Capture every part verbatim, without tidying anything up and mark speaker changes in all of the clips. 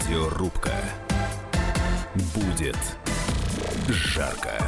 Speaker 1: Радиорубка. Будет жарко.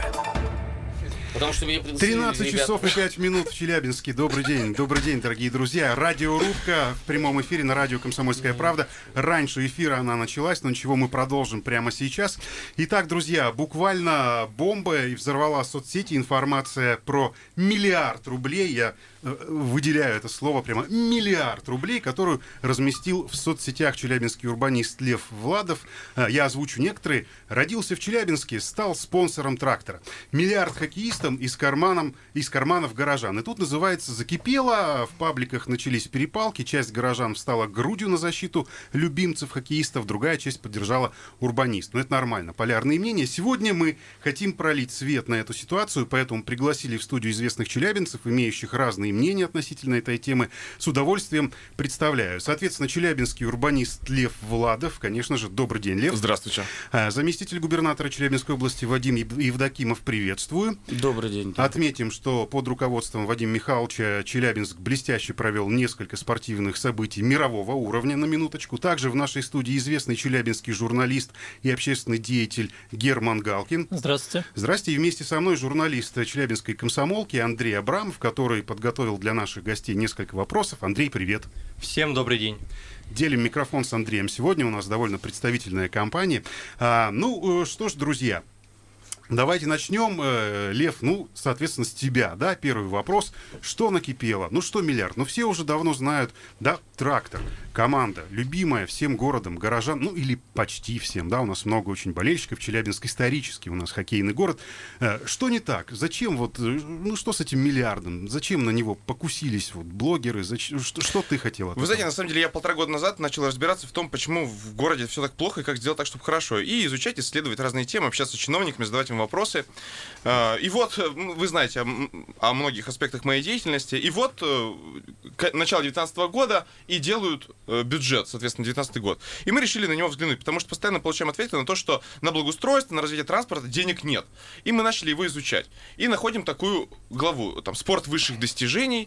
Speaker 2: Потому что
Speaker 3: тринадцать
Speaker 2: ребята...
Speaker 3: часов и пять минут в Челябинске. Добрый день, добрый день, дорогие друзья. Радиорубка в прямом эфире на радио «Комсомольская правда». Раньше эфира она началась, но ничего, мы продолжим прямо сейчас. Итак, друзья, буквально бомба и взорвала соцсети информация про миллиард рублей. Я выделяю это слово прямо миллиард рублей, которую разместил в соцсетях челябинский урбанист Лев Владов. Я озвучу некоторые. Родился в Челябинске, стал спонсором трактора. Миллиард хоккеистам из, карманом, из карманов горожан. И тут, называется, закипело. В пабликах начались перепалки. Часть горожан встала грудью на защиту любимцев хоккеистов, другая часть поддержала урбанист. Но это нормально. Полярные мнения. Сегодня мы хотим пролить свет на эту ситуацию, поэтому пригласили в студию известных челябинцев, имеющих разные мнения относительно этой темы. С удовольствием представляю. Соответственно, челябинский урбанист Лев Владов. Конечно же, добрый день, Лев.
Speaker 4: Здравствуйте.
Speaker 3: Заместитель губернатора Челябинской области Вадим Евдокимов, приветствую.
Speaker 2: Добрый день.
Speaker 3: Отметим, что под руководством Вадима Михайловича Челябинск блестяще провел несколько спортивных событий мирового уровня, на минуточку. Также в нашей студии известный челябинский журналист и общественный деятель Герман Галкин.
Speaker 5: Здравствуйте.
Speaker 3: Здравствуйте. И вместе со мной журналист Челябинской комсомолки Андрей Абрамов, который подготовил для наших гостей несколько вопросов. Андрей, привет.
Speaker 5: Всем добрый день.
Speaker 3: Делим микрофон с Андреем. Сегодня у нас довольно представительная компания. А, ну, что ж, друзья, давайте начнем. Э, Лев, ну, соответственно, с тебя, да, первый вопрос. Что накипело? Ну, что миллиард? Ну, все уже давно знают, да, трактор, команда, любимая всем городом, горожан, ну, или почти всем, да, у нас много очень болельщиков, Челябинск исторический у нас хоккейный город. Э, что не так? Зачем вот, ну, что с этим миллиардом? Зачем на него покусились вот блогеры? Зачем, что, что ты хотел от этого?
Speaker 4: Вы знаете, на самом деле, я полтора года назад начал разбираться в том, почему в городе все так плохо и как сделать так, чтобы хорошо. И изучать, исследовать разные темы, общаться с чиновниками, задавать им вопросы. И вот, вы знаете о, о многих аспектах моей деятельности. И вот, начало девятнадцатого года, и делают бюджет, соответственно, девятнадцатый год. И мы решили на него взглянуть, потому что постоянно получаем ответы на то, что на благоустройство, на развитие транспорта денег нет. И мы начали его изучать. И находим такую главу, там, спорт высших достижений,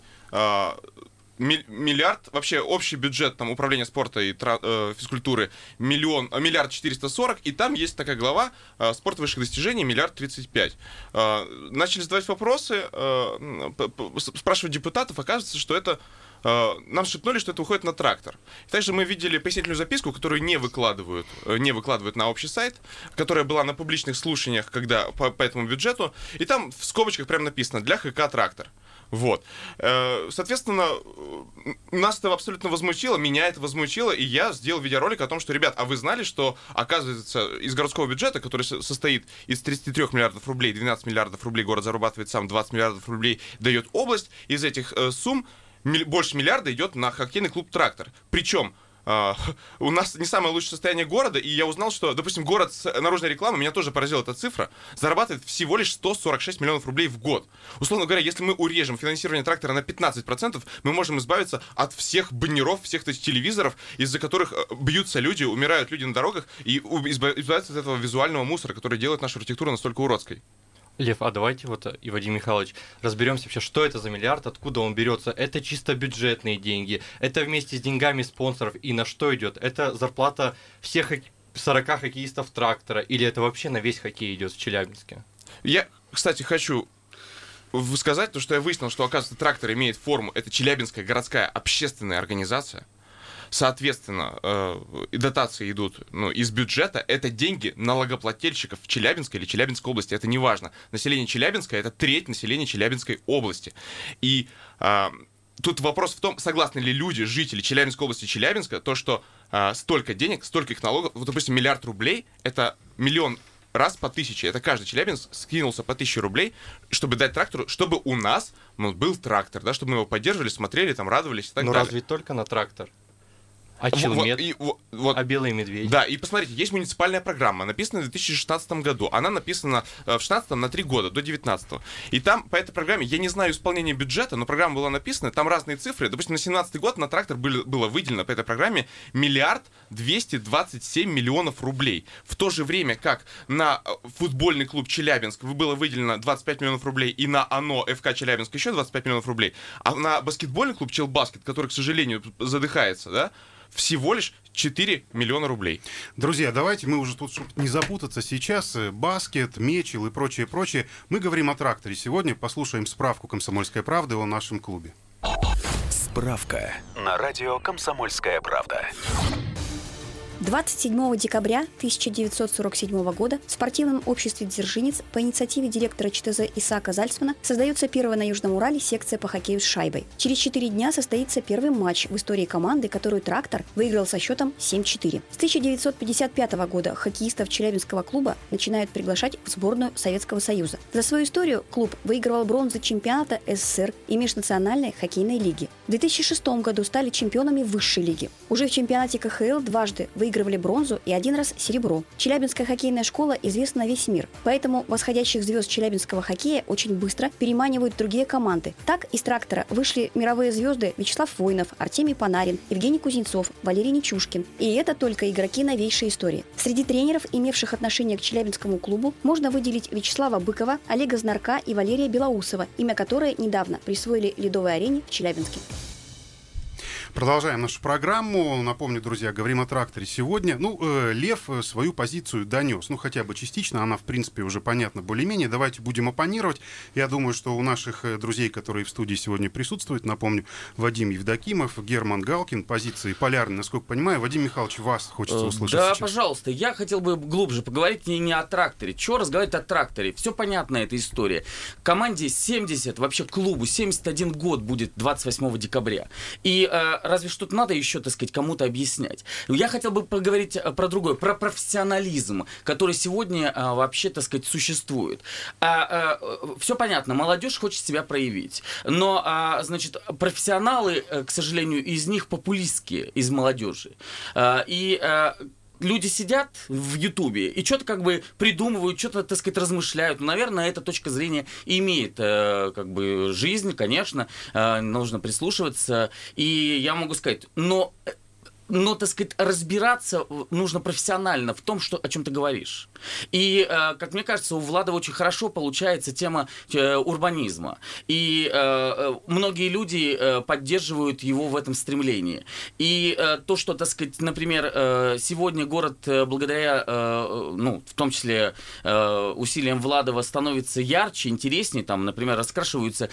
Speaker 4: миллиард, вообще общий бюджет там, управления спорта и тра- э, физкультуры миллион, миллиард четыреста сорок, и там есть такая глава э, спорт высших достижений миллиард тридцать пять. Э, начали задавать вопросы, э, спрашивать депутатов, оказывается, что это э, нам шепнули, что это уходит на трактор. Также мы видели пояснительную записку, которую не выкладывают, не выкладывают на общий сайт, которая была на публичных слушаниях, когда по, по этому бюджету, и там в скобочках прямо написано «для ХК трактор». Вот. Соответственно, нас это абсолютно возмутило, меня это возмутило, и я сделал видеоролик о том, что, ребят, а вы знали, что, оказывается, из городского бюджета, который состоит из тридцати трёх миллиардов рублей, двенадцать миллиардов рублей город зарабатывает сам, двадцать миллиардов рублей дает область, из этих сумм больше миллиарда идет на хоккейный клуб «Трактор». Причем Uh, у нас не самое лучшее состояние города, и я узнал, что, допустим, город с наружной рекламой, меня тоже поразила эта цифра, зарабатывает всего лишь сто сорок шесть миллионов рублей в год. Условно говоря, если мы урежем финансирование трактора на пятнадцать процентов, мы можем избавиться от всех баннеров, всех этих телевизоров, из-за которых бьются люди, умирают люди на дорогах, и избавиться от этого визуального мусора, который делает нашу архитектуру настолько уродской.
Speaker 5: Лев, а давайте вот, и Вадим Михайлович, разберемся вообще, что это за миллиард, откуда он берется. Это чисто бюджетные деньги, это вместе с деньгами спонсоров, и на что идет? Это зарплата всех сорока хоккеистов трактора, или это вообще на весь хоккей идет в Челябинске? Я,
Speaker 4: кстати, хочу сказать, то, что я выяснил, что, оказывается, трактор имеет форму, это Челябинская городская общественная организация. Соответственно, э, дотации идут ну, из бюджета. Это деньги налогоплательщиков Челябинской или Челябинской области. Это не важно. Население Челябинска — это треть населения Челябинской области. И э, тут вопрос в том, согласны ли люди, жители Челябинской области и Челябинска, то, что э, столько денег, столько их налогов, вот, допустим, миллиард рублей — это миллион раз по тысяче. Это каждый челябинец скинулся по тысяче рублей, чтобы дать трактору, чтобы у нас ну, был трактор, да, чтобы мы его поддерживали, смотрели, там, радовались и так
Speaker 5: Но
Speaker 4: далее.
Speaker 5: Но разве только на трактор? А Челмет,
Speaker 4: вот, и, вот,
Speaker 5: а Белые медведи.
Speaker 4: Да, и посмотрите, есть муниципальная программа, написана в две тысячи шестнадцатом году. Она написана в шестнадцатом на три года, до девятнадцатого. И там по этой программе, я не знаю исполнения бюджета, но программа была написана, там разные цифры. Допустим, на семнадцатый год на трактор были, было выделено по этой программе миллиард двести двадцать семь миллионов рублей. В то же время, как на футбольный клуб Челябинск было выделено двадцать пять миллионов рублей, и на ОНО ФК Челябинск еще двадцать пять миллионов рублей, а на баскетбольный клуб Челбаскет, который, к сожалению, задыхается, да, всего лишь четыре миллиона рублей.
Speaker 3: Друзья, давайте мы уже тут, чтобы не запутаться, сейчас баскет, мечел и прочее, прочее. Мы говорим о тракторе. Сегодня послушаем справку «Комсомольской правды» о нашем клубе.
Speaker 1: Справка на радио «Комсомольская правда».
Speaker 6: двадцать седьмого декабря тысяча девятьсот сорок седьмого года в спортивном обществе «Дзержинец» по инициативе директора ЧТЗ Исаака Зальцмана создается первая на Южном Урале секция по хоккею с шайбой. Через четыре дня состоится первый матч в истории команды, которую «Трактор» выиграл со счетом семь-четыре. С тысяча девятьсот пятьдесят пятого года хоккеистов Челябинского клуба начинают приглашать в сборную Советского Союза. За свою историю клуб выигрывал бронзу чемпионата СССР и межнациональной хоккейной лиги. В две тысячи шестом году стали чемпионами высшей лиги. Уже в чемпионате ка ха эл дважды выигрывали бронзу и один раз серебро. Челябинская хоккейная школа известна на весь мир, поэтому восходящих звезд челябинского хоккея очень быстро переманивают другие команды. Так из «Трактора» вышли мировые звезды Вячеслав Войнов, Артемий Панарин, Евгений Кузнецов, Валерий Нечушкин. И это только игроки новейшей истории. Среди тренеров, имевших отношение к челябинскому клубу, можно выделить Вячеслава Быкова, Олега Знарка и Валерия Белоусова, имя которой недавно присвоили Ледовой арене в Челябинске.
Speaker 3: Продолжаем нашу программу. Напомню, друзья, говорим о «Тракторе» сегодня. Ну, э, Лев свою позицию донес. Ну, хотя бы частично. Она, в принципе, уже понятна более-менее. Давайте будем оппонировать. Я думаю, что у наших друзей, которые в студии сегодня присутствуют, напомню, Вадим Евдокимов, Герман Галкин, позиции полярные, насколько понимаю. Вадим Михайлович, вас хочется услышать
Speaker 2: Да,
Speaker 3: сейчас.
Speaker 2: пожалуйста. Я хотел бы глубже поговорить не, не о «Тракторе». Чего разговаривать о «Тракторе»? Все понятно, эта история. Команде семьдесят, вообще клубу семьдесят один год будет двадцать восьмого декабря. И э, разве что-то надо еще, так сказать, кому-то объяснять. Я хотел бы поговорить про другое, про профессионализм, который сегодня а, вообще, так сказать, существует. А, а, все понятно, молодежь хочет себя проявить, но, а, значит, профессионалы, к сожалению, из них популистские, из молодежи. А, и а, люди сидят в Ютубе и что-то как бы придумывают, что-то, так сказать, размышляют. Ну, наверное, эта точка зрения имеет э, как бы жизнь, конечно, э, нужно прислушиваться. И я могу сказать, но... Но, так сказать, разбираться нужно профессионально в том, что, о чем ты говоришь. И, э, как мне кажется, у Влада очень хорошо получается тема э, урбанизма. И э, многие люди э, поддерживают его в этом стремлении. И э, то, что, так сказать, например, э, сегодня город э, благодаря, э, ну, в том числе э, усилиям Владова становится ярче, интереснее, там, например, раскрашиваются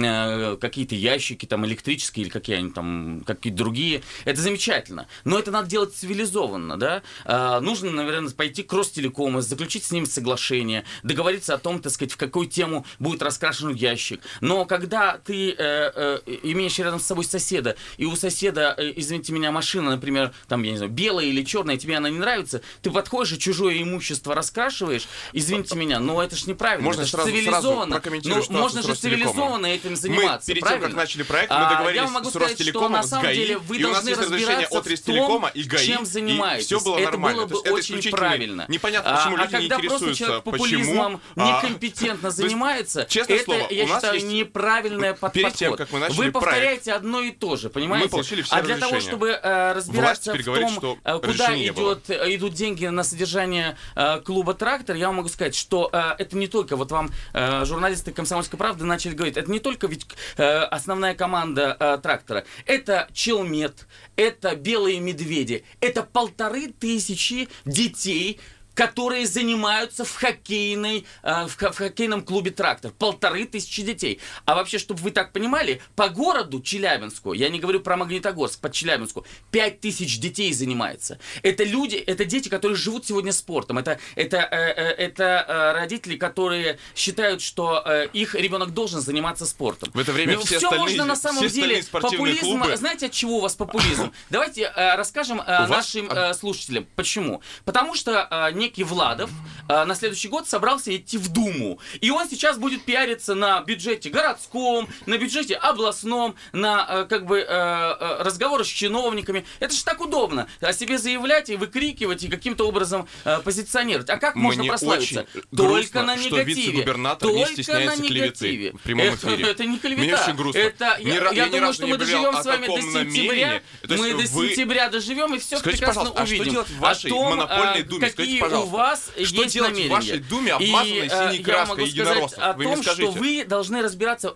Speaker 2: э, какие-то ящики там, электрические или какие-нибудь там, какие-то другие. Это замечательно. Но это надо делать цивилизованно, да? А, нужно, наверное, пойти к Ростелекому, заключить с ними соглашение, договориться о том, так сказать, в какую тему будет раскрашен ящик. Но когда ты э, э, имеешь рядом с собой соседа, и у соседа, э, извините меня, машина, например, там, я не знаю, белая или черная, тебе она не нравится, ты подходишь и чужое имущество раскрашиваешь, извините меня, но это ж неправильно,
Speaker 4: можно
Speaker 2: это
Speaker 4: сразу,
Speaker 2: цивилизованно.
Speaker 4: Сразу
Speaker 2: ну, можно же цивилизованно этим заниматься,
Speaker 4: Мы перед
Speaker 2: правильно?
Speaker 4: тем, как начали проект, мы договорились
Speaker 2: а,
Speaker 4: с Ростелекомом, с ГАИ,
Speaker 2: деле, вы
Speaker 4: и у нас есть разрешение от Ростелекома и ГАИ,
Speaker 2: чем занимаетесь.
Speaker 4: И все было
Speaker 2: это
Speaker 4: нормально.
Speaker 2: было бы
Speaker 4: это
Speaker 2: очень правильно.
Speaker 4: Непонятно, почему
Speaker 2: а,
Speaker 4: люди
Speaker 2: а
Speaker 4: не
Speaker 2: когда
Speaker 4: интересуются,
Speaker 2: просто популизмом
Speaker 4: почему.
Speaker 2: некомпетентно занимается,
Speaker 4: честное
Speaker 2: это,
Speaker 4: слово,
Speaker 2: я
Speaker 4: у нас
Speaker 2: считаю,
Speaker 4: есть...
Speaker 2: неправильное под
Speaker 4: Перед
Speaker 2: подход.
Speaker 4: тем, как мы начали
Speaker 2: Вы повторяете
Speaker 4: проект,
Speaker 2: одно и то же, понимаете?
Speaker 4: Мы получили все
Speaker 2: а для того, чтобы э, разбираться в
Speaker 4: говорит,
Speaker 2: том,
Speaker 4: что
Speaker 2: э, куда идет, идут деньги на содержание э, клуба «Трактор», я вам могу сказать, что э, это не только, вот вам э, журналисты «Комсомольской правды» начали говорить, это не только ведь э, основная команда э, «Трактора», это Челмет, это Белые медведи, это полторы тысячи детей, которые занимаются в, хоккейной, э, в, в хоккейном клубе «Трактор». Полторы тысячи детей. А вообще, чтобы вы так понимали, по городу Челябинску, я не говорю про Магнитогорск, по Челябинску, пять тысяч детей занимается. Это люди, это дети, которые живут сегодня спортом. Это, это, э, э, это э, родители, которые считают, что э, их ребенок должен заниматься спортом.
Speaker 4: В это время
Speaker 2: Но
Speaker 4: все
Speaker 2: все
Speaker 4: остальные,
Speaker 2: можно на самом деле. Популизм,
Speaker 4: клубы...
Speaker 2: знаете, от чего у вас популизм? Давайте э, расскажем э, нашим э, слушателям. Почему? Потому что э, некий Владов э, на следующий год собрался идти в Думу. И он сейчас будет пиариться на бюджете городском, на бюджете областном, на э, как бы э, разговоры с чиновниками. Это же так удобно. О себе заявлять и выкрикивать, и каким-то образом э, позиционировать. А как можно
Speaker 4: Мне
Speaker 2: прославиться?
Speaker 4: Только
Speaker 2: грустно,
Speaker 4: на негативе. Что вице-губернатор
Speaker 2: Только
Speaker 4: не стесняется клеветы в прямом
Speaker 2: это,
Speaker 4: эфире.
Speaker 2: Это не клевета.
Speaker 4: Мне очень грустно.
Speaker 2: Это,
Speaker 4: ни,
Speaker 2: я
Speaker 4: я,
Speaker 2: я думаю, что мы доживем с вами до сентября. Мы до
Speaker 4: вы...
Speaker 2: сентября доживем и все
Speaker 4: Скажите,
Speaker 2: прекрасно
Speaker 4: пожалуйста,
Speaker 2: увидим.
Speaker 4: А что делать в вашей
Speaker 2: том,
Speaker 4: монопольной думе?
Speaker 2: Какие
Speaker 4: Скажите, пожалуйста,
Speaker 2: у вас
Speaker 4: что
Speaker 2: есть
Speaker 4: делать
Speaker 2: намерения?
Speaker 4: в вашей думе, обмазанной
Speaker 2: и,
Speaker 4: синей краской
Speaker 2: единороссов?
Speaker 4: Вы
Speaker 2: о
Speaker 4: мне
Speaker 2: том,
Speaker 4: скажите.
Speaker 2: что вы должны разбираться в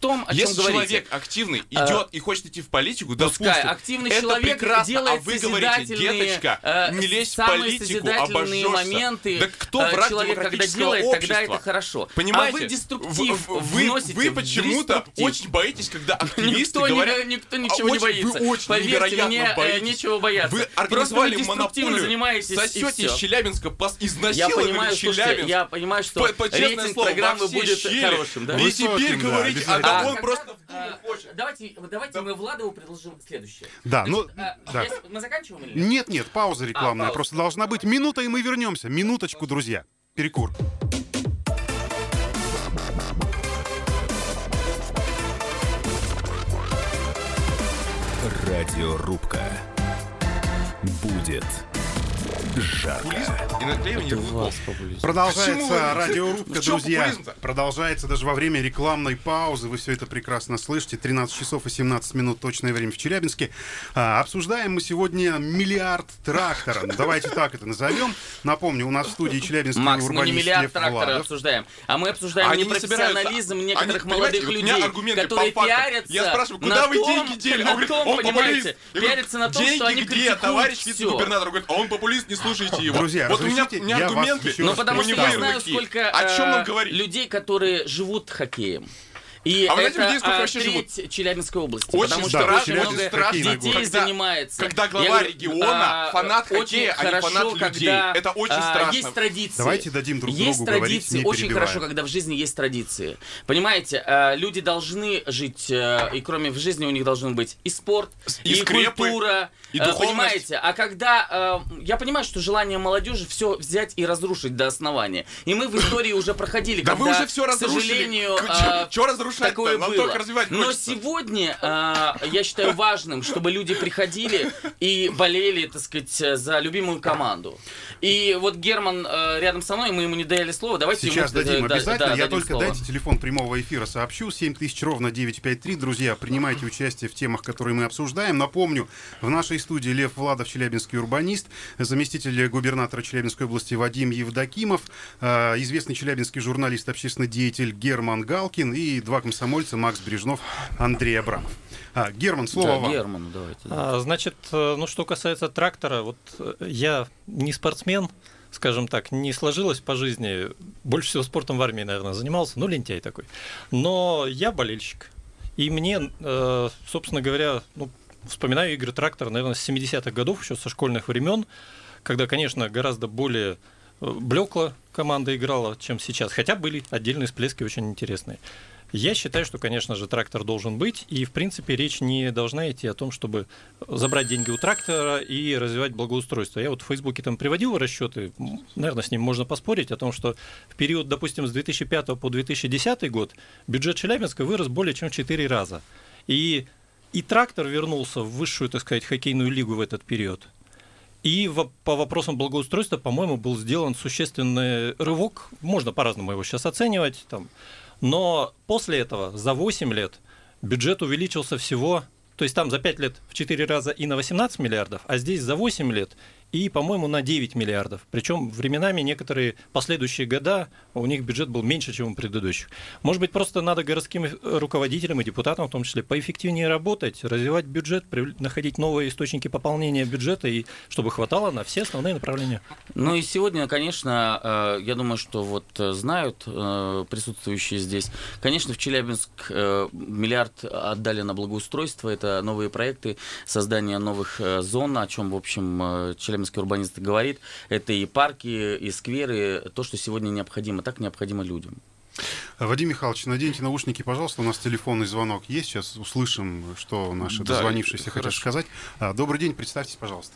Speaker 2: том, о чем
Speaker 4: Если
Speaker 2: говорите.
Speaker 4: человек активный идет и хочет идти в политику,
Speaker 2: Пускай
Speaker 4: допустим,
Speaker 2: активный
Speaker 4: это
Speaker 2: человек
Speaker 4: прекрасно,
Speaker 2: делает
Speaker 4: а вы говорите,
Speaker 2: созидательные,
Speaker 4: деточка,
Speaker 2: э,
Speaker 4: не лезь в
Speaker 2: самые
Speaker 4: политику,
Speaker 2: созидательные
Speaker 4: обожжешься.
Speaker 2: моменты.
Speaker 4: Да кто
Speaker 2: э,
Speaker 4: враг
Speaker 2: человек, когда
Speaker 4: демократического
Speaker 2: делает, тогда
Speaker 4: общества?
Speaker 2: это хорошо.
Speaker 4: Понимаете?
Speaker 2: А вы деструктив
Speaker 4: вы, вы,
Speaker 2: вносите
Speaker 4: вы
Speaker 2: в
Speaker 4: почему-то
Speaker 2: деструктив.
Speaker 4: очень боитесь, когда активисты
Speaker 2: Никто,
Speaker 4: говорят...
Speaker 2: не, никто ничего
Speaker 4: а
Speaker 2: не
Speaker 4: очень-
Speaker 2: боится.
Speaker 4: Вы очень
Speaker 2: Поверьте
Speaker 4: невероятно
Speaker 2: мне, э,
Speaker 4: боитесь.
Speaker 2: нечего бояться.
Speaker 4: Вы
Speaker 2: Просто
Speaker 4: организовали
Speaker 2: вы деструктивно
Speaker 4: монополию,
Speaker 2: занимаетесь, и
Speaker 4: сосете из
Speaker 2: всё.
Speaker 4: Челябинска, пос-
Speaker 2: Я
Speaker 4: изнасиловали
Speaker 2: понимаю, слушайте,
Speaker 4: Челябинск.
Speaker 2: я понимаю, что
Speaker 4: По- по- честное
Speaker 2: рейтинг
Speaker 4: слово,
Speaker 2: программы
Speaker 4: во все
Speaker 2: будет
Speaker 4: щели.
Speaker 2: хорошим, да?
Speaker 4: И
Speaker 3: Высоким,
Speaker 4: теперь
Speaker 3: да,
Speaker 4: говорите, а
Speaker 3: обязательно.
Speaker 4: да
Speaker 2: А,
Speaker 4: он просто...
Speaker 2: а, давайте, давайте мы Владову предложим следующее.
Speaker 3: Да, ну,
Speaker 2: Значит, а,
Speaker 3: да.
Speaker 2: если- мы заканчиваем или нет?
Speaker 3: Нет, нет, пауза рекламная
Speaker 2: А, пауза.
Speaker 3: просто должна быть. Минута, и мы вернемся. Минуточку, друзья. Перекур.
Speaker 1: Радиорубка. Будет жарко.
Speaker 4: И наклеивание
Speaker 2: Это у
Speaker 4: ярлыков.
Speaker 2: вас популизм.
Speaker 4: Почему
Speaker 3: Продолжается
Speaker 4: вы-
Speaker 3: радиорубка,
Speaker 4: В чем
Speaker 3: друзья.
Speaker 4: популизм-то?
Speaker 3: Продолжается даже во время рекламной паузы. Вы все это прекрасно слышите. тринадцать часов и семнадцать минут точное время в Челябинске. А, обсуждаем мы сегодня миллиард трактора. Ну, давайте так это назовем. Напомню, у нас в студии челябинский
Speaker 2: Макс, мы не
Speaker 3: урбанист
Speaker 2: миллиард
Speaker 3: Лев
Speaker 2: трактора
Speaker 3: Владов.
Speaker 2: обсуждаем, а мы обсуждаем
Speaker 4: Они не
Speaker 2: непрофессионализм
Speaker 4: собираются-
Speaker 2: некоторых
Speaker 4: они,
Speaker 2: молодых
Speaker 4: понимаете, вот у меня
Speaker 2: людей,
Speaker 4: аргументы
Speaker 2: которые
Speaker 4: по фактам.
Speaker 2: пиарятся
Speaker 4: Я спрашиваю, куда
Speaker 2: на
Speaker 4: вы
Speaker 2: том,
Speaker 4: деньги дели? А
Speaker 2: на
Speaker 4: он говорит,
Speaker 2: том,
Speaker 4: он популист.
Speaker 2: понимаете,
Speaker 4: Я говорю,
Speaker 2: пиарятся на том,
Speaker 4: деньги
Speaker 2: что они
Speaker 4: где,
Speaker 2: критикуют
Speaker 4: товарищ
Speaker 2: всё.
Speaker 4: вице-губернатор? Говорит, а он популист, не слушайте его.
Speaker 3: Друзья,
Speaker 4: вот у меня,
Speaker 3: разрешите,
Speaker 4: у меня
Speaker 3: я вас
Speaker 4: аргументы.
Speaker 3: еще
Speaker 2: Ну,
Speaker 3: раз
Speaker 2: потому
Speaker 4: у
Speaker 2: что
Speaker 4: него
Speaker 2: я
Speaker 4: ярлыки.
Speaker 2: знаю, сколько
Speaker 4: О чем
Speaker 2: э,
Speaker 4: нам говорить?
Speaker 2: людей, которые живут хоккеем. И
Speaker 4: А вы знаете,
Speaker 2: это
Speaker 4: людей сколько
Speaker 2: а,
Speaker 4: вообще
Speaker 2: треть Челябинской области.
Speaker 4: Очень
Speaker 2: потому
Speaker 3: страшно,
Speaker 2: что очень
Speaker 3: Челябинск
Speaker 2: много
Speaker 3: хоккейный
Speaker 2: детей
Speaker 3: город.
Speaker 4: Когда-
Speaker 2: занимается.
Speaker 4: когда глава
Speaker 2: Я говорю,
Speaker 4: региона
Speaker 2: а,
Speaker 4: фанат
Speaker 2: очень
Speaker 4: хоккея, а не
Speaker 2: хорошо,
Speaker 4: фанат людей.
Speaker 2: когда,
Speaker 4: Это очень
Speaker 2: а,
Speaker 4: страшно.
Speaker 2: Есть традиции.
Speaker 3: Давайте дадим друг
Speaker 2: есть
Speaker 3: другу говорить,
Speaker 2: традиции.
Speaker 3: не
Speaker 2: Очень
Speaker 3: перебивая.
Speaker 2: хорошо, когда в жизни есть традиции. Понимаете, а, люди должны жить, а, и кроме в жизни у них должен быть и спорт,
Speaker 4: И
Speaker 2: и,
Speaker 4: скрепы,
Speaker 2: культура.
Speaker 4: и
Speaker 2: а,
Speaker 4: духовность.
Speaker 2: Понимаете, а когда... а, я понимаю, что желание молодежи все взять и разрушить до основания. И мы в истории уже проходили,
Speaker 4: Да
Speaker 2: когда,
Speaker 4: вы уже все
Speaker 2: к
Speaker 4: разрушили.
Speaker 2: сожалению,
Speaker 4: К-
Speaker 2: а,
Speaker 4: чё- чё разрушать-то?
Speaker 2: такое
Speaker 4: Нам
Speaker 2: было.
Speaker 4: только развивать
Speaker 2: Но
Speaker 4: хочется.
Speaker 2: сегодня а, я считаю важным, чтобы люди приходили и болели, так сказать, за любимую команду. И вот Герман а, рядом со мной, мы ему не дали слово. Давайте
Speaker 3: Сейчас
Speaker 2: ему,
Speaker 3: дадим
Speaker 2: э, да,
Speaker 3: обязательно.
Speaker 2: да,
Speaker 3: Я
Speaker 2: дадим
Speaker 3: только
Speaker 2: слово.
Speaker 3: дайте телефон прямого эфира сообщу. семь тысяч ровно девятьсот пятьдесят три. Друзья, принимайте участие в темах, которые мы обсуждаем. Напомню, в нашей студии Лев Владов, челябинский урбанист, заместитель губернатора Челябинской области Вадим Евдокимов, э, известный челябинский журналист, общественный деятель Герман Галкин и два комсомольца Макс Брежнов, Андрей Абрамов. А, Герман, слово
Speaker 2: Да,
Speaker 3: вам.
Speaker 2: Герману давайте. да.
Speaker 5: А, значит, э, ну что касается трактора, вот э, я не спортсмен, скажем так, не сложилось по жизни. Больше всего спортом в армии, наверное, занимался, ну, лентяй такой. Но я болельщик. И мне, э, собственно говоря, ну, вспоминаю игры трактора, наверное, с семидесятых годов, еще со школьных времен, когда, конечно, гораздо более э, блекло команда играла, чем сейчас. Хотя были отдельные всплески очень интересные. Я считаю, что, конечно же, трактор должен быть, и, в принципе, речь не должна идти о том, чтобы забрать деньги у трактора и развивать благоустройство. Я вот в Фейсбуке там приводил расчеты, наверное, с ним можно поспорить, о том, что в период, допустим, с две тысячи пятого по две тысячи десятый год бюджет Челябинска вырос более чем в четыре раза. И, и трактор вернулся в высшую, так сказать, хоккейную лигу в этот период. И в, по вопросам благоустройства, по-моему, был сделан существенный рывок, можно по-разному его сейчас оценивать, там. Но после этого за восемь лет бюджет увеличился всего, то есть там за пять лет в четыре раза и на восемнадцать миллиардов, а здесь за восемь лет и, по-моему, на девять миллиардов. Причем временами некоторые последующие года у них бюджет был меньше, чем у предыдущих. Может быть, просто надо городским руководителям и депутатам в том числе поэффективнее работать, развивать бюджет, находить новые источники пополнения бюджета, и чтобы хватало на все основные направления.
Speaker 2: Ну и сегодня, конечно, я думаю, что вот знают присутствующие здесь, конечно, в Челябинск миллиард отдали на благоустройство, это новые проекты, создание новых зон, о чем, в общем, Челябинский урбанист говорит, это и парки, и скверы, то, что сегодня необходимо, так необходимо людям.
Speaker 3: Вадим Михайлович, наденьте наушники, пожалуйста, у нас телефонный звонок есть, сейчас услышим, что наши
Speaker 4: Да,
Speaker 3: дозвонившиеся хотят
Speaker 4: хорошо.
Speaker 3: сказать. А, добрый день, представьтесь, пожалуйста.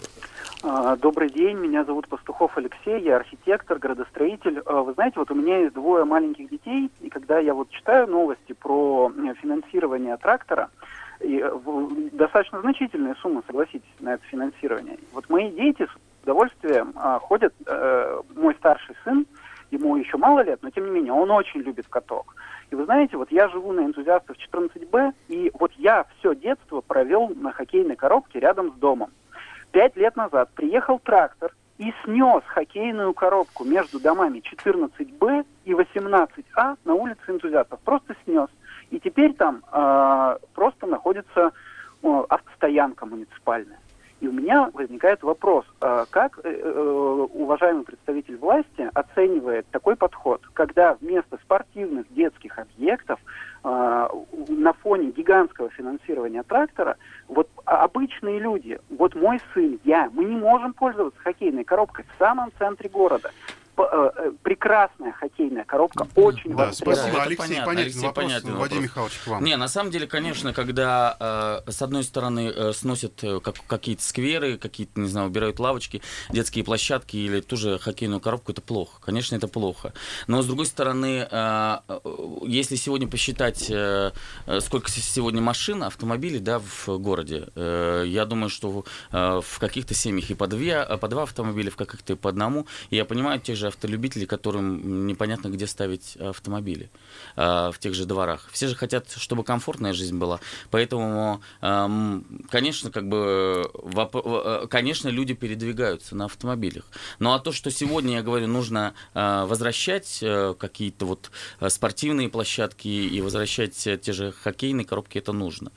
Speaker 7: Добрый день, меня зовут Пастухов Алексей, я архитектор, градостроитель. Вы знаете, вот у меня есть двое маленьких детей, и когда я вот читаю новости про финансирование трактора, и достаточно значительные суммы, согласитесь, на это финансирование. Вот мои дети с удовольствием ходят, мой старший сын, ему еще мало лет, но тем не менее, он очень любит каток. И вы знаете, вот я живу на энтузиастов четырнадцать бэ, и вот я все детство провел на хоккейной коробке рядом с домом. Пять лет назад приехал трактор и снес хоккейную коробку между домами четырнадцать бэ и восемнадцать а на улице энтузиастов. Просто снес. И теперь там э, просто находится э, автостоянка муниципальная. И у меня возникает вопрос, э, как э, э, уважаемый представитель власти оценивает такой подход, когда вместо спортивных детских объектов э, на фоне гигантского финансирования трактора вот обычные люди, вот мой сын, я, мы не можем пользоваться хоккейной коробкой в самом центре города. Прекрасная хоккейная коробка, очень
Speaker 3: да,
Speaker 7: востребована.
Speaker 3: спасибо,
Speaker 2: Да,
Speaker 3: Алексей,
Speaker 2: понятно,
Speaker 3: понятен
Speaker 2: Алексей,
Speaker 3: вопрос.
Speaker 2: понятен
Speaker 3: Вадим
Speaker 2: вопрос.
Speaker 3: Михайлович, к вам.
Speaker 2: Не, на самом деле, конечно, когда э, с одной стороны э, сносят э, как, какие-то скверы, какие-то, не знаю, убирают лавочки, детские площадки или ту же хоккейную коробку, это плохо. Конечно, это плохо. Но с другой стороны, э, э, если сегодня посчитать, э, сколько сегодня машин, автомобилей, да, в городе, э, я думаю, что э, в каких-то семьях и по, две, по два автомобиля, в каких-то и по одному. И я понимаю тех же автолюбителей, которые которым непонятно, где ставить автомобили э, в тех же дворах. Все же хотят, чтобы комфортная жизнь была. Поэтому, э, конечно, как бы, воп- конечно, люди передвигаются на автомобилях. Ну а то, что сегодня, я говорю, нужно э, возвращать э, какие-то вот спортивные площадки и возвращать те же хоккейные коробки, это нужно.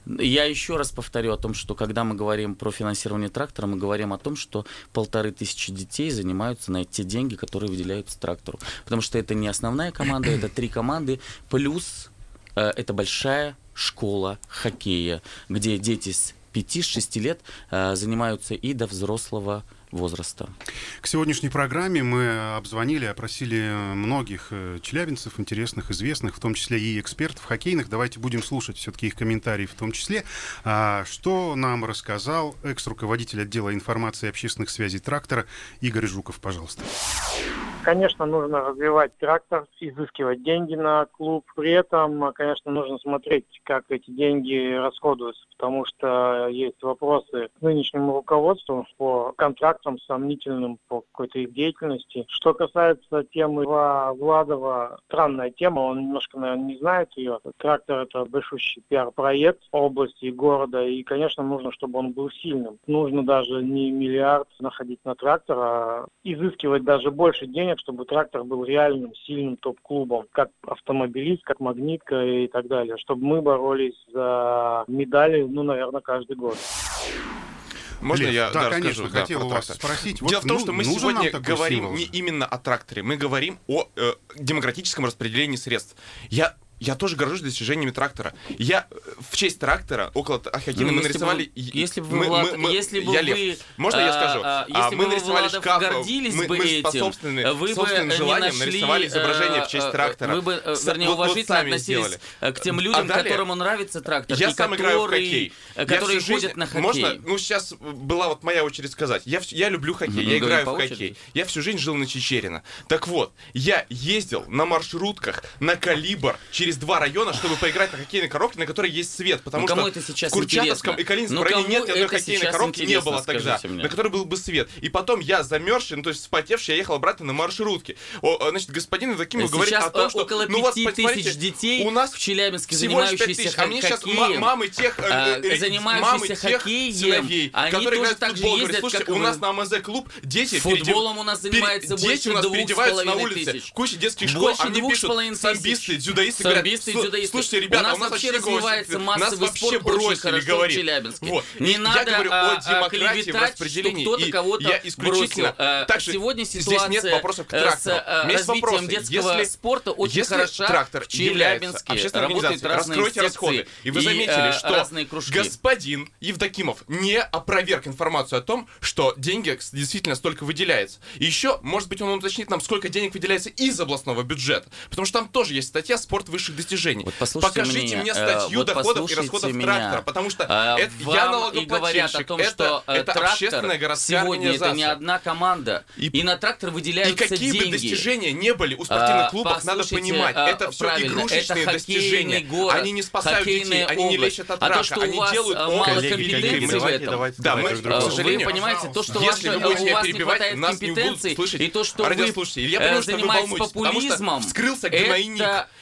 Speaker 2: Я еще раз повторю о том, что когда мы говорим про финансирование трактора, мы говорим о том, что полторы тысячи детей занимаются на те деньги, которые выделяются трактору. Потому что это не основная команда, это три команды, плюс э, это большая школа хоккея, где дети с пяти-шести лет э, занимаются и до взрослого возраста.
Speaker 3: К сегодняшней программе мы обзвонили, опросили многих челябинцев, интересных, известных, в том числе и экспертов хоккейных. Давайте будем слушать все-таки их комментарии в том числе. А, что нам рассказал экс-руководитель отдела информации и общественных связей трактора Игорь Жуков, пожалуйста.
Speaker 8: Конечно, нужно развивать трактор, изыскивать деньги на клуб. При этом, конечно, нужно смотреть, как эти деньги расходуются, потому что есть вопросы к нынешнему руководству по контрактам сомнительным, по какой-то их деятельности. Что касается темы Владова, странная тема, он немножко, наверное, не знает ее. Трактор — это большущий пиар-проект области и города, и, конечно, нужно, чтобы он был сильным. Нужно даже не миллиард находить на трактор, а изыскивать даже больше денег, чтобы трактор был реальным, сильным топ-клубом, как автомобилист, как магнитка и так далее, чтобы мы боролись за медали, ну, наверное, каждый год.
Speaker 4: Можно
Speaker 3: Лев,
Speaker 4: я
Speaker 3: да,
Speaker 4: да,
Speaker 3: конечно,
Speaker 4: расскажу,
Speaker 3: хотел
Speaker 4: да,
Speaker 3: у вас
Speaker 4: трактор.
Speaker 3: спросить.
Speaker 4: Дело
Speaker 3: Вот,
Speaker 4: в том,
Speaker 3: ну,
Speaker 4: что мы
Speaker 3: нужен
Speaker 4: сегодня
Speaker 3: нам такой
Speaker 4: говорим
Speaker 3: символ
Speaker 4: не
Speaker 3: же?
Speaker 4: именно о тракторе, мы говорим о э, демократическом распределении средств. Я Я тоже горжусь достижениями трактора. Я в честь трактора около хоккейной
Speaker 2: Ну,
Speaker 4: мы
Speaker 2: если
Speaker 4: нарисовали...
Speaker 2: бы, если бы,
Speaker 4: мы,
Speaker 2: Влад,
Speaker 4: мы, мы,
Speaker 2: если бы
Speaker 4: я
Speaker 2: вы...
Speaker 4: Лев. Можно я скажу?
Speaker 2: А,
Speaker 4: А,
Speaker 2: если
Speaker 4: мы
Speaker 2: бы
Speaker 4: нарисовали
Speaker 2: Владов
Speaker 4: шкаф,
Speaker 2: гордились
Speaker 4: мы,
Speaker 2: бы
Speaker 4: мы
Speaker 2: этим,
Speaker 4: по собственным,
Speaker 2: вы бы
Speaker 4: собственным
Speaker 2: не
Speaker 4: желанием
Speaker 2: нашли,
Speaker 4: нарисовали изображение в честь
Speaker 2: э,
Speaker 4: трактора.
Speaker 2: Вы бы, э, вернее,
Speaker 4: вот,
Speaker 2: уважительно
Speaker 4: вот сами
Speaker 2: относились
Speaker 4: сделали.
Speaker 2: к тем людям,
Speaker 4: А далее,
Speaker 2: которым нравится трактор,
Speaker 4: я
Speaker 2: и
Speaker 4: сам
Speaker 2: которые,
Speaker 4: играю в хоккей.
Speaker 2: которые
Speaker 4: Я всю
Speaker 2: ходят
Speaker 4: жизнь,
Speaker 2: на хоккей.
Speaker 4: Можно, ну сейчас была вот моя очередь сказать. Я, я люблю хоккей,
Speaker 2: Ну,
Speaker 4: я
Speaker 2: говори
Speaker 4: играю
Speaker 2: по
Speaker 4: в хоккей.
Speaker 2: очереди.
Speaker 4: Я всю жизнь жил на Чичерина. Так вот, я ездил на маршрутках на Калибр через два района, чтобы поиграть на хоккейной коробке, на которой есть свет. Потому
Speaker 2: Ну,
Speaker 4: что
Speaker 2: кому это сейчас
Speaker 4: в Курчатовском
Speaker 2: интересно?
Speaker 4: и Калининском
Speaker 2: Ну,
Speaker 4: районе
Speaker 2: кому
Speaker 4: нет ни одной
Speaker 2: это
Speaker 4: хоккейной
Speaker 2: сейчас
Speaker 4: коробки, не
Speaker 2: интересно,
Speaker 4: было тогда,
Speaker 2: скажите мне?
Speaker 4: на которой был бы свет. И потом я замерзший, ну то есть вспотевший, я ехал обратно на маршрутке. О, значит, господин Евдокимов говорит
Speaker 2: Сейчас
Speaker 4: о том, что
Speaker 2: около
Speaker 4: ну вот
Speaker 2: пяти
Speaker 4: посмотрите,
Speaker 2: тысяч детей
Speaker 4: у нас
Speaker 2: в Челябинске,
Speaker 4: всего лишь пять
Speaker 2: занимающихся
Speaker 4: тысяч, а мне сейчас
Speaker 2: хоккеем,
Speaker 4: мамы тех, э,
Speaker 2: а,
Speaker 4: э,
Speaker 2: занимающиеся
Speaker 4: мамы тех
Speaker 2: хоккеем,
Speaker 4: сыновей,
Speaker 2: они
Speaker 4: которые
Speaker 2: тоже
Speaker 4: играют в
Speaker 2: так же
Speaker 4: футбол, говорят,
Speaker 2: ездят,
Speaker 4: слушайте,
Speaker 2: как
Speaker 4: у
Speaker 2: вы.
Speaker 4: нас на АМЗ клуб дети
Speaker 2: Футболом
Speaker 4: переодев-
Speaker 2: у нас
Speaker 4: пере-
Speaker 2: занимается
Speaker 4: дети
Speaker 2: больше
Speaker 4: у нас
Speaker 2: двух с
Speaker 4: переодеваются на
Speaker 2: половиной
Speaker 4: улице,
Speaker 2: тысяч.
Speaker 4: куча детских школ,
Speaker 2: Больше
Speaker 4: а мне
Speaker 2: двух с
Speaker 4: пишут
Speaker 2: половиной
Speaker 4: самбисты,
Speaker 2: тысяч.
Speaker 4: дзюдоисты, говорят,
Speaker 2: Самбисты и
Speaker 4: «Слу-
Speaker 2: дзюдоисты.
Speaker 4: слушайте, ребята,
Speaker 2: у нас
Speaker 4: у нас
Speaker 2: вообще
Speaker 4: никакого
Speaker 2: развивается
Speaker 4: нас
Speaker 2: массовый
Speaker 4: вообще
Speaker 2: спорт очень
Speaker 4: бросили
Speaker 2: хорошо
Speaker 4: говорить.
Speaker 2: в Челябинске.
Speaker 4: Вот.
Speaker 2: Не
Speaker 4: И
Speaker 2: надо
Speaker 4: я говорю
Speaker 2: а,
Speaker 4: о демократии в
Speaker 2: клеветать,
Speaker 4: распределении.
Speaker 2: что кто-то
Speaker 4: И
Speaker 2: кого-то
Speaker 4: я исключительно...
Speaker 2: бросил. А,
Speaker 4: Также
Speaker 2: сегодня
Speaker 4: здесь
Speaker 2: ситуация
Speaker 4: нет вопросов к
Speaker 2: э,
Speaker 4: трактору.
Speaker 2: с а,
Speaker 4: У меня есть
Speaker 2: развитием
Speaker 4: вопросы.
Speaker 2: детского
Speaker 4: Если-
Speaker 2: спорта очень
Speaker 4: если
Speaker 2: хороша
Speaker 4: трактор
Speaker 2: в
Speaker 4: является
Speaker 2: Челябинске.
Speaker 4: общественной
Speaker 2: Работают
Speaker 4: организацией,
Speaker 2: разные
Speaker 4: раскройте
Speaker 2: секции
Speaker 4: расходы. И вы заметили,
Speaker 2: а,
Speaker 4: что
Speaker 2: разные кружки.
Speaker 4: господин Евдокимов не опроверг информацию о том, что деньги действительно столько выделяется. И еще, может быть, он уточнит нам, сколько денег выделяется из областного бюджета. Потому что там тоже есть статья «Спорт высших достижений».
Speaker 2: Вот послушайте
Speaker 4: Покажите
Speaker 2: меня,
Speaker 4: мне
Speaker 2: э,
Speaker 4: статью
Speaker 2: вот
Speaker 4: доходов и
Speaker 2: послушайте
Speaker 4: расходов
Speaker 2: меня.
Speaker 4: трактора. Потому что
Speaker 2: А,
Speaker 4: это,
Speaker 2: вам
Speaker 4: я
Speaker 2: и
Speaker 4: налогоплательщик,
Speaker 2: говорят о том,
Speaker 4: это,
Speaker 2: что э,
Speaker 4: это
Speaker 2: трактор
Speaker 4: общественная городская
Speaker 2: сегодня
Speaker 4: организация.
Speaker 2: это не одна команда.
Speaker 4: И-
Speaker 2: И, на трактор
Speaker 4: И
Speaker 2: выделяются
Speaker 4: какие
Speaker 2: деньги.
Speaker 4: бы достижения не были у спортивных
Speaker 2: А,
Speaker 4: клубов, надо
Speaker 2: послушайте,
Speaker 4: понимать,
Speaker 2: а,
Speaker 4: это все
Speaker 2: правильно,
Speaker 4: игрушечные
Speaker 2: это
Speaker 4: достижения.
Speaker 2: хоккейный город,
Speaker 4: Они не спасают
Speaker 2: хоккейная
Speaker 4: детей, они не
Speaker 2: область.
Speaker 4: лечат от
Speaker 2: А то,
Speaker 4: рака,
Speaker 2: что у
Speaker 4: они
Speaker 2: вас,
Speaker 4: делают
Speaker 2: а,
Speaker 4: около
Speaker 2: мало
Speaker 4: великой
Speaker 2: компетенций
Speaker 4: мечты.
Speaker 2: в этом.
Speaker 5: давайте,
Speaker 4: Да,
Speaker 5: давайте
Speaker 4: мы,
Speaker 5: друг
Speaker 4: к
Speaker 5: другу.
Speaker 2: Вы
Speaker 4: сожалению,
Speaker 2: понимаете, то, что
Speaker 4: если
Speaker 2: ваше-
Speaker 4: вы будете
Speaker 2: у
Speaker 4: меня
Speaker 2: вас не
Speaker 4: перебивать,
Speaker 2: хватает
Speaker 4: нас не будут
Speaker 2: компетенций,
Speaker 4: слышать
Speaker 2: и то, что вы
Speaker 4: радиослушатели. Я
Speaker 2: э,
Speaker 4: понимаю, что вы
Speaker 2: занимаетесь
Speaker 4: волнуетесь, потому что
Speaker 2: популизмом,
Speaker 4: вскрылся
Speaker 2: это-
Speaker 4: гнойник, и вы сильно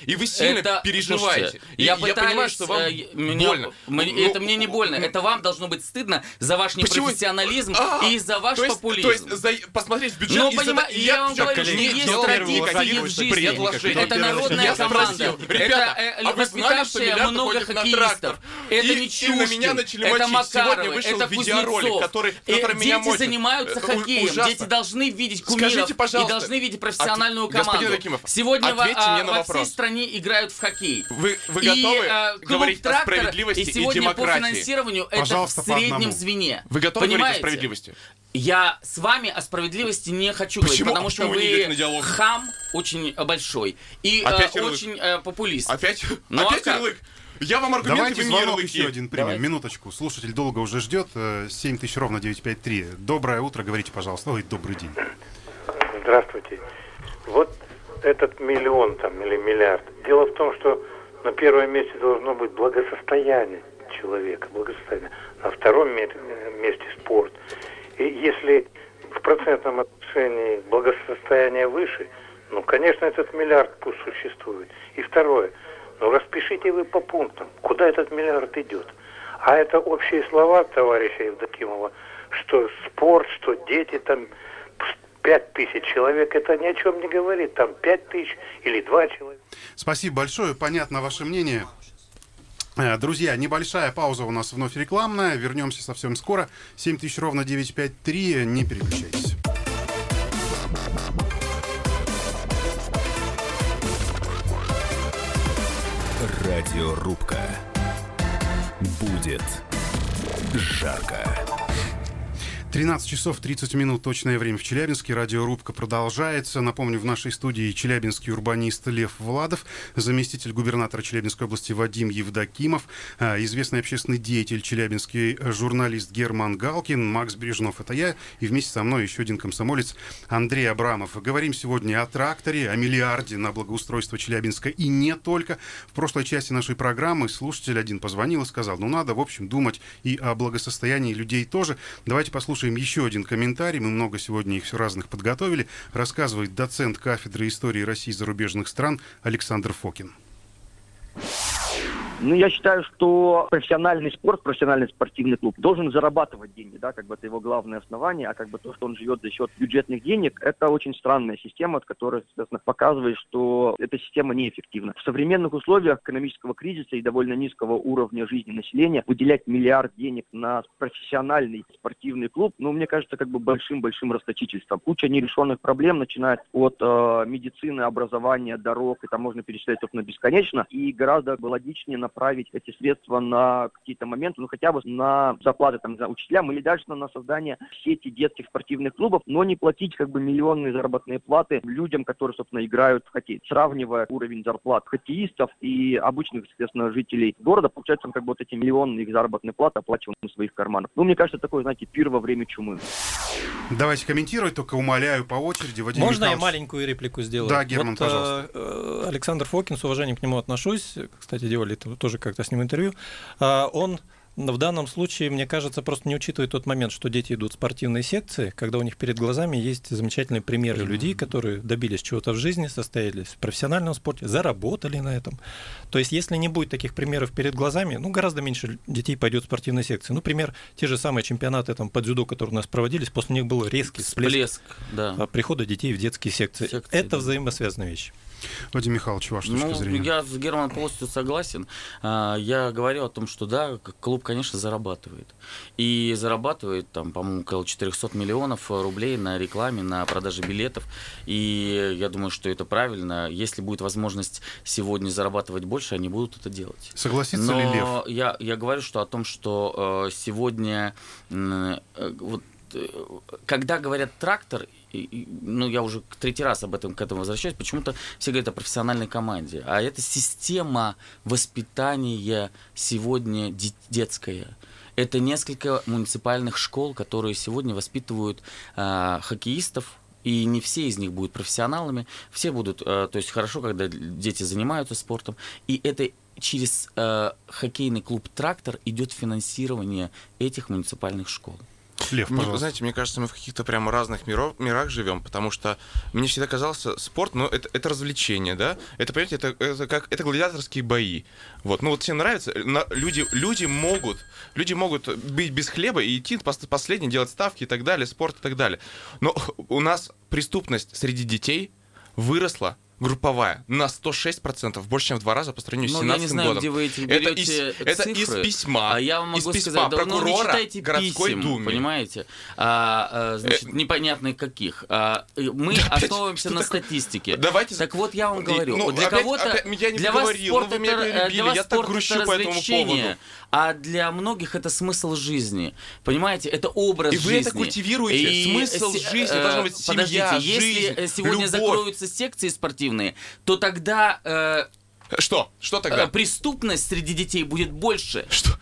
Speaker 4: сильно
Speaker 2: это,
Speaker 4: переживаете.
Speaker 2: Слушайте,
Speaker 4: И
Speaker 2: я,
Speaker 4: я
Speaker 2: пытаюсь,
Speaker 4: понимаю, что вам
Speaker 2: э, меня,
Speaker 4: больно.
Speaker 2: Мне,
Speaker 4: Ну,
Speaker 2: это мне не больно. Это вам должно быть стыдно за ваш
Speaker 4: Почему?
Speaker 2: непрофессионализм
Speaker 4: А,
Speaker 2: и за ваш
Speaker 4: то есть,
Speaker 2: популизм.
Speaker 4: То есть за, посмотреть в бюджет
Speaker 2: Ну,
Speaker 4: и
Speaker 2: понима-
Speaker 4: зада-
Speaker 2: я вам
Speaker 4: чё,
Speaker 2: говорю, что
Speaker 4: коллеги,
Speaker 2: есть
Speaker 4: делал
Speaker 2: традиции
Speaker 4: какие-то
Speaker 2: в жизни.
Speaker 4: предложения.
Speaker 2: Это народная
Speaker 4: Я
Speaker 2: команда.
Speaker 4: спросил,
Speaker 2: Это
Speaker 4: ребята,
Speaker 2: э,
Speaker 4: а вы знали, что
Speaker 2: воспитавшая
Speaker 4: миллиард
Speaker 2: много
Speaker 4: уходит на
Speaker 2: хоккеистов.
Speaker 4: трактор?
Speaker 2: Это
Speaker 4: И-
Speaker 2: не
Speaker 4: и
Speaker 2: Чушкин,
Speaker 4: на меня начали
Speaker 2: это
Speaker 4: мочить. Сегодня
Speaker 2: Макаровы,
Speaker 4: вышел
Speaker 2: это
Speaker 4: видеоролик,
Speaker 2: Кузнецов.
Speaker 4: который-
Speaker 2: Э,
Speaker 4: который меня
Speaker 2: Дети
Speaker 4: мочит.
Speaker 2: занимаются
Speaker 4: Э,
Speaker 2: хоккеем.
Speaker 4: ужасно.
Speaker 2: Дети должны видеть кумиров
Speaker 4: Скажите,
Speaker 2: и
Speaker 4: пожалуйста,
Speaker 2: должны видеть профессиональную
Speaker 4: отве- господин
Speaker 2: команду.
Speaker 4: Акимов,
Speaker 2: Сегодня во,
Speaker 4: ответьте
Speaker 2: а,
Speaker 4: мне на
Speaker 2: во
Speaker 4: вопрос.
Speaker 2: всей стране играют в хоккей.
Speaker 4: Вы, вы
Speaker 2: И,
Speaker 4: готовы
Speaker 2: э, клуб
Speaker 4: говорить о
Speaker 2: «Трактор»
Speaker 4: справедливости
Speaker 2: и
Speaker 4: и
Speaker 2: сегодня по
Speaker 4: демократии?
Speaker 2: финансированию
Speaker 3: Пожалуйста,
Speaker 2: это
Speaker 3: по
Speaker 2: в среднем
Speaker 3: одному.
Speaker 2: звене.
Speaker 4: Вы готовы
Speaker 2: Понимаете?
Speaker 4: говорить о справедливости?
Speaker 2: Я с вами о справедливости не хочу
Speaker 4: Почему?
Speaker 2: говорить, потому
Speaker 4: А
Speaker 2: что
Speaker 4: почему вы не
Speaker 2: вы
Speaker 4: идете на диалог?
Speaker 2: хам очень э, большой и
Speaker 4: Опять
Speaker 2: э,
Speaker 4: ярлык.
Speaker 2: очень э, популист.
Speaker 4: Опять?
Speaker 2: Ну,
Speaker 4: Опять
Speaker 2: а как?
Speaker 4: ярлык? Я вам аргументы,
Speaker 3: Давайте
Speaker 4: вы мне
Speaker 3: звонок
Speaker 4: ярлыки.
Speaker 3: еще один примем.
Speaker 2: Давайте.
Speaker 3: Минуточку. Слушатель долго уже ждет. Э, семь тысяч ровно девятьсот пятьдесят три. Доброе утро, говорите, пожалуйста. Ой, добрый день.
Speaker 9: Здравствуйте. Вот этот миллион там или миллиард. Дело в том, что на первом месте должно быть благосостояние человека, благосостояние. На втором месте, месте спорт. И если в процентном отношении благосостояние выше, ну, конечно, этот миллиард пусть существует. И второе, ну, распишите вы по пунктам, куда этот миллиард идет. А это общие слова товарища Евдокимова, что спорт, что дети, там пять тысяч человек, это ни о чем не говорит. Там пять тысяч или два человека.
Speaker 3: Спасибо большое. Понятно ваше мнение. Э, Друзья, небольшая пауза у нас вновь рекламная. Вернемся совсем скоро. семь тысяч ровно девятьсот пятьдесят три. Не переключайтесь.
Speaker 1: Радиорубка. Будет жарко.
Speaker 3: тринадцать часов тридцать минут, точное время в Челябинске. Радиорубка продолжается. Напомню, в нашей студии челябинский урбанист Лев Владов, заместитель губернатора Челябинской области Вадим Евдокимов, известный общественный деятель, челябинский журналист Герман Галкин, Макс Бережнов — это я, и вместе со мной еще один комсомолец Андрей Абрамов. Говорим сегодня о тракторе, о миллиарде на благоустройство Челябинска и не только. В прошлой части нашей программы слушатель один позвонил и сказал, ну надо, в общем, думать и о благосостоянии людей тоже. Давайте послушаем еще один комментарий. Мы много сегодня их разных подготовили. Рассказывает доцент кафедры истории России и зарубежных стран Александр Фокин.
Speaker 10: Ну, я считаю, что профессиональный спорт, профессиональный спортивный клуб должен зарабатывать деньги, да, как бы это его главное основание, а как бы то, что он живет за счет бюджетных денег, это очень странная система, от которой, соответственно, показывает, что эта система неэффективна. В современных условиях экономического кризиса и довольно низкого уровня жизни населения выделять миллиард денег на профессиональный спортивный клуб, ну, мне кажется, как бы большим-большим расточительством. Куча нерешенных проблем, начиная от э, медицины, образования, дорог, и там можно перечислять, собственно, бесконечно, и гораздо логичнее на направить эти средства на какие-то моменты, ну хотя бы на зарплаты там, за учителям или даже на создание сети детских спортивных клубов, но не платить как бы миллионные заработные платы людям, которые, собственно, играют в хоккей. Сравнивая уровень зарплат хоккеистов и обычных, соответственно, жителей города, получается, как бы вот эти миллионные их заработные платы оплачиваем из своих карманов. Ну, мне кажется, такое, знаете, пир во время чумы.
Speaker 3: Давайте комментировать, только умоляю по очереди. Вадим
Speaker 11: Можно
Speaker 3: Михайлович.
Speaker 11: я маленькую реплику сделаю?
Speaker 3: Да, Герман,
Speaker 11: вот,
Speaker 3: пожалуйста.
Speaker 11: э, Александр Фокин, с уважением к нему отношусь, кстати, делали это, тоже как-то с ним интервью, э, он в данном случае, мне кажется, просто не учитывает тот момент, что дети идут в спортивные секции, когда у них перед глазами есть замечательные примеры людей, которые добились чего-то в жизни, состоялись в профессиональном спорте, заработали на этом. То есть, если не будет таких примеров перед глазами, ну, гораздо меньше детей пойдет в спортивные секции. Ну, пример, те же самые чемпионаты там, по дзюдо, которые у нас проводились, после них был резкий всплеск,
Speaker 2: Всплеск, да.
Speaker 11: прихода детей в детские секции.
Speaker 2: Секции,
Speaker 11: Это
Speaker 2: да.
Speaker 11: взаимосвязанные вещи.
Speaker 3: Вадим Михайлович, ваша
Speaker 2: Ну,
Speaker 3: точка зрения?
Speaker 2: я с Германом полностью согласен. А, Я говорю о том, что да, клуб, конечно, зарабатывает. И зарабатывает, там, по-моему, около четыреста миллионов рублей на рекламе, на продаже билетов. И я думаю, что это правильно. Если будет возможность сегодня зарабатывать больше, они будут это делать.
Speaker 3: Согласится
Speaker 2: Но
Speaker 3: ли Лев?
Speaker 2: Я, я говорю, что о том, что э, сегодня э, вот, э, когда говорят трактор, и, и, ну, я уже третий раз об этом к этому возвращаюсь, почему-то все говорят о профессиональной команде. А это система воспитания сегодня де- детская. Это несколько муниципальных школ, которые сегодня воспитывают э, хоккеистов, и не все из них будут профессионалами, все будут, э, то есть хорошо, когда дети занимаются спортом, и это через э, хоккейный клуб «Трактор» идет финансирование этих муниципальных школ.
Speaker 3: Лев,
Speaker 4: Ну,
Speaker 3: пожалуйста.
Speaker 4: знаете, мне кажется, мы в каких-то прямо разных миров, мирах живем, потому что мне всегда казался спорт, ну, это, это развлечение, да? Это, понимаете, это, это как это гладиаторские бои. Вот, ну вот всем нравится. На, люди, люди могут, люди могут быть без хлеба и идти пос- последний, делать ставки и так далее, спорт и так далее. Но у нас преступность среди детей выросла. Групповая на сто шесть процентов, больше, чем в два раза по сравнению с
Speaker 2: Ну, я не
Speaker 4: семнадцатым
Speaker 2: знаю,
Speaker 4: годом.
Speaker 2: где вы эти
Speaker 4: это
Speaker 2: берете
Speaker 4: из, это из
Speaker 2: цифры,
Speaker 4: письма,
Speaker 2: а я вам
Speaker 4: из
Speaker 2: могу
Speaker 4: письма
Speaker 2: сказать, да, ну, не
Speaker 4: прокурора
Speaker 2: читайте
Speaker 4: городской
Speaker 2: писем,
Speaker 4: думе.
Speaker 2: Понимаете? А, а, значит,
Speaker 4: Э,
Speaker 2: непонятно каких. А, мы
Speaker 4: да, опять,
Speaker 2: основываемся на
Speaker 4: такое?
Speaker 2: статистике.
Speaker 4: Давайте...
Speaker 2: Так вот, я вам
Speaker 4: И,
Speaker 2: говорю,
Speaker 4: ну,
Speaker 2: вот для
Speaker 4: опять,
Speaker 2: кого-то,
Speaker 4: опять, я не
Speaker 2: для вас
Speaker 4: договорил,
Speaker 2: спорт
Speaker 4: ну, вы меня
Speaker 2: это,
Speaker 4: перебили,
Speaker 2: для вас
Speaker 4: я так
Speaker 2: спорт
Speaker 4: грущу
Speaker 2: это
Speaker 4: по этому
Speaker 2: развлечение,
Speaker 4: поводу.
Speaker 2: а для многих это смысл жизни. Понимаете? Это образ
Speaker 4: И
Speaker 2: жизни.
Speaker 4: вы это культивируете.
Speaker 2: И
Speaker 4: Смысл
Speaker 2: се-
Speaker 4: жизни
Speaker 2: э,
Speaker 4: должна быть семья,
Speaker 2: подождите,
Speaker 4: жизнь,
Speaker 2: если сегодня
Speaker 4: любовь.
Speaker 2: закроются секции спортивные, то тогда э,
Speaker 4: Что? Что тогда?
Speaker 2: э, преступность среди детей будет больше.
Speaker 4: Что?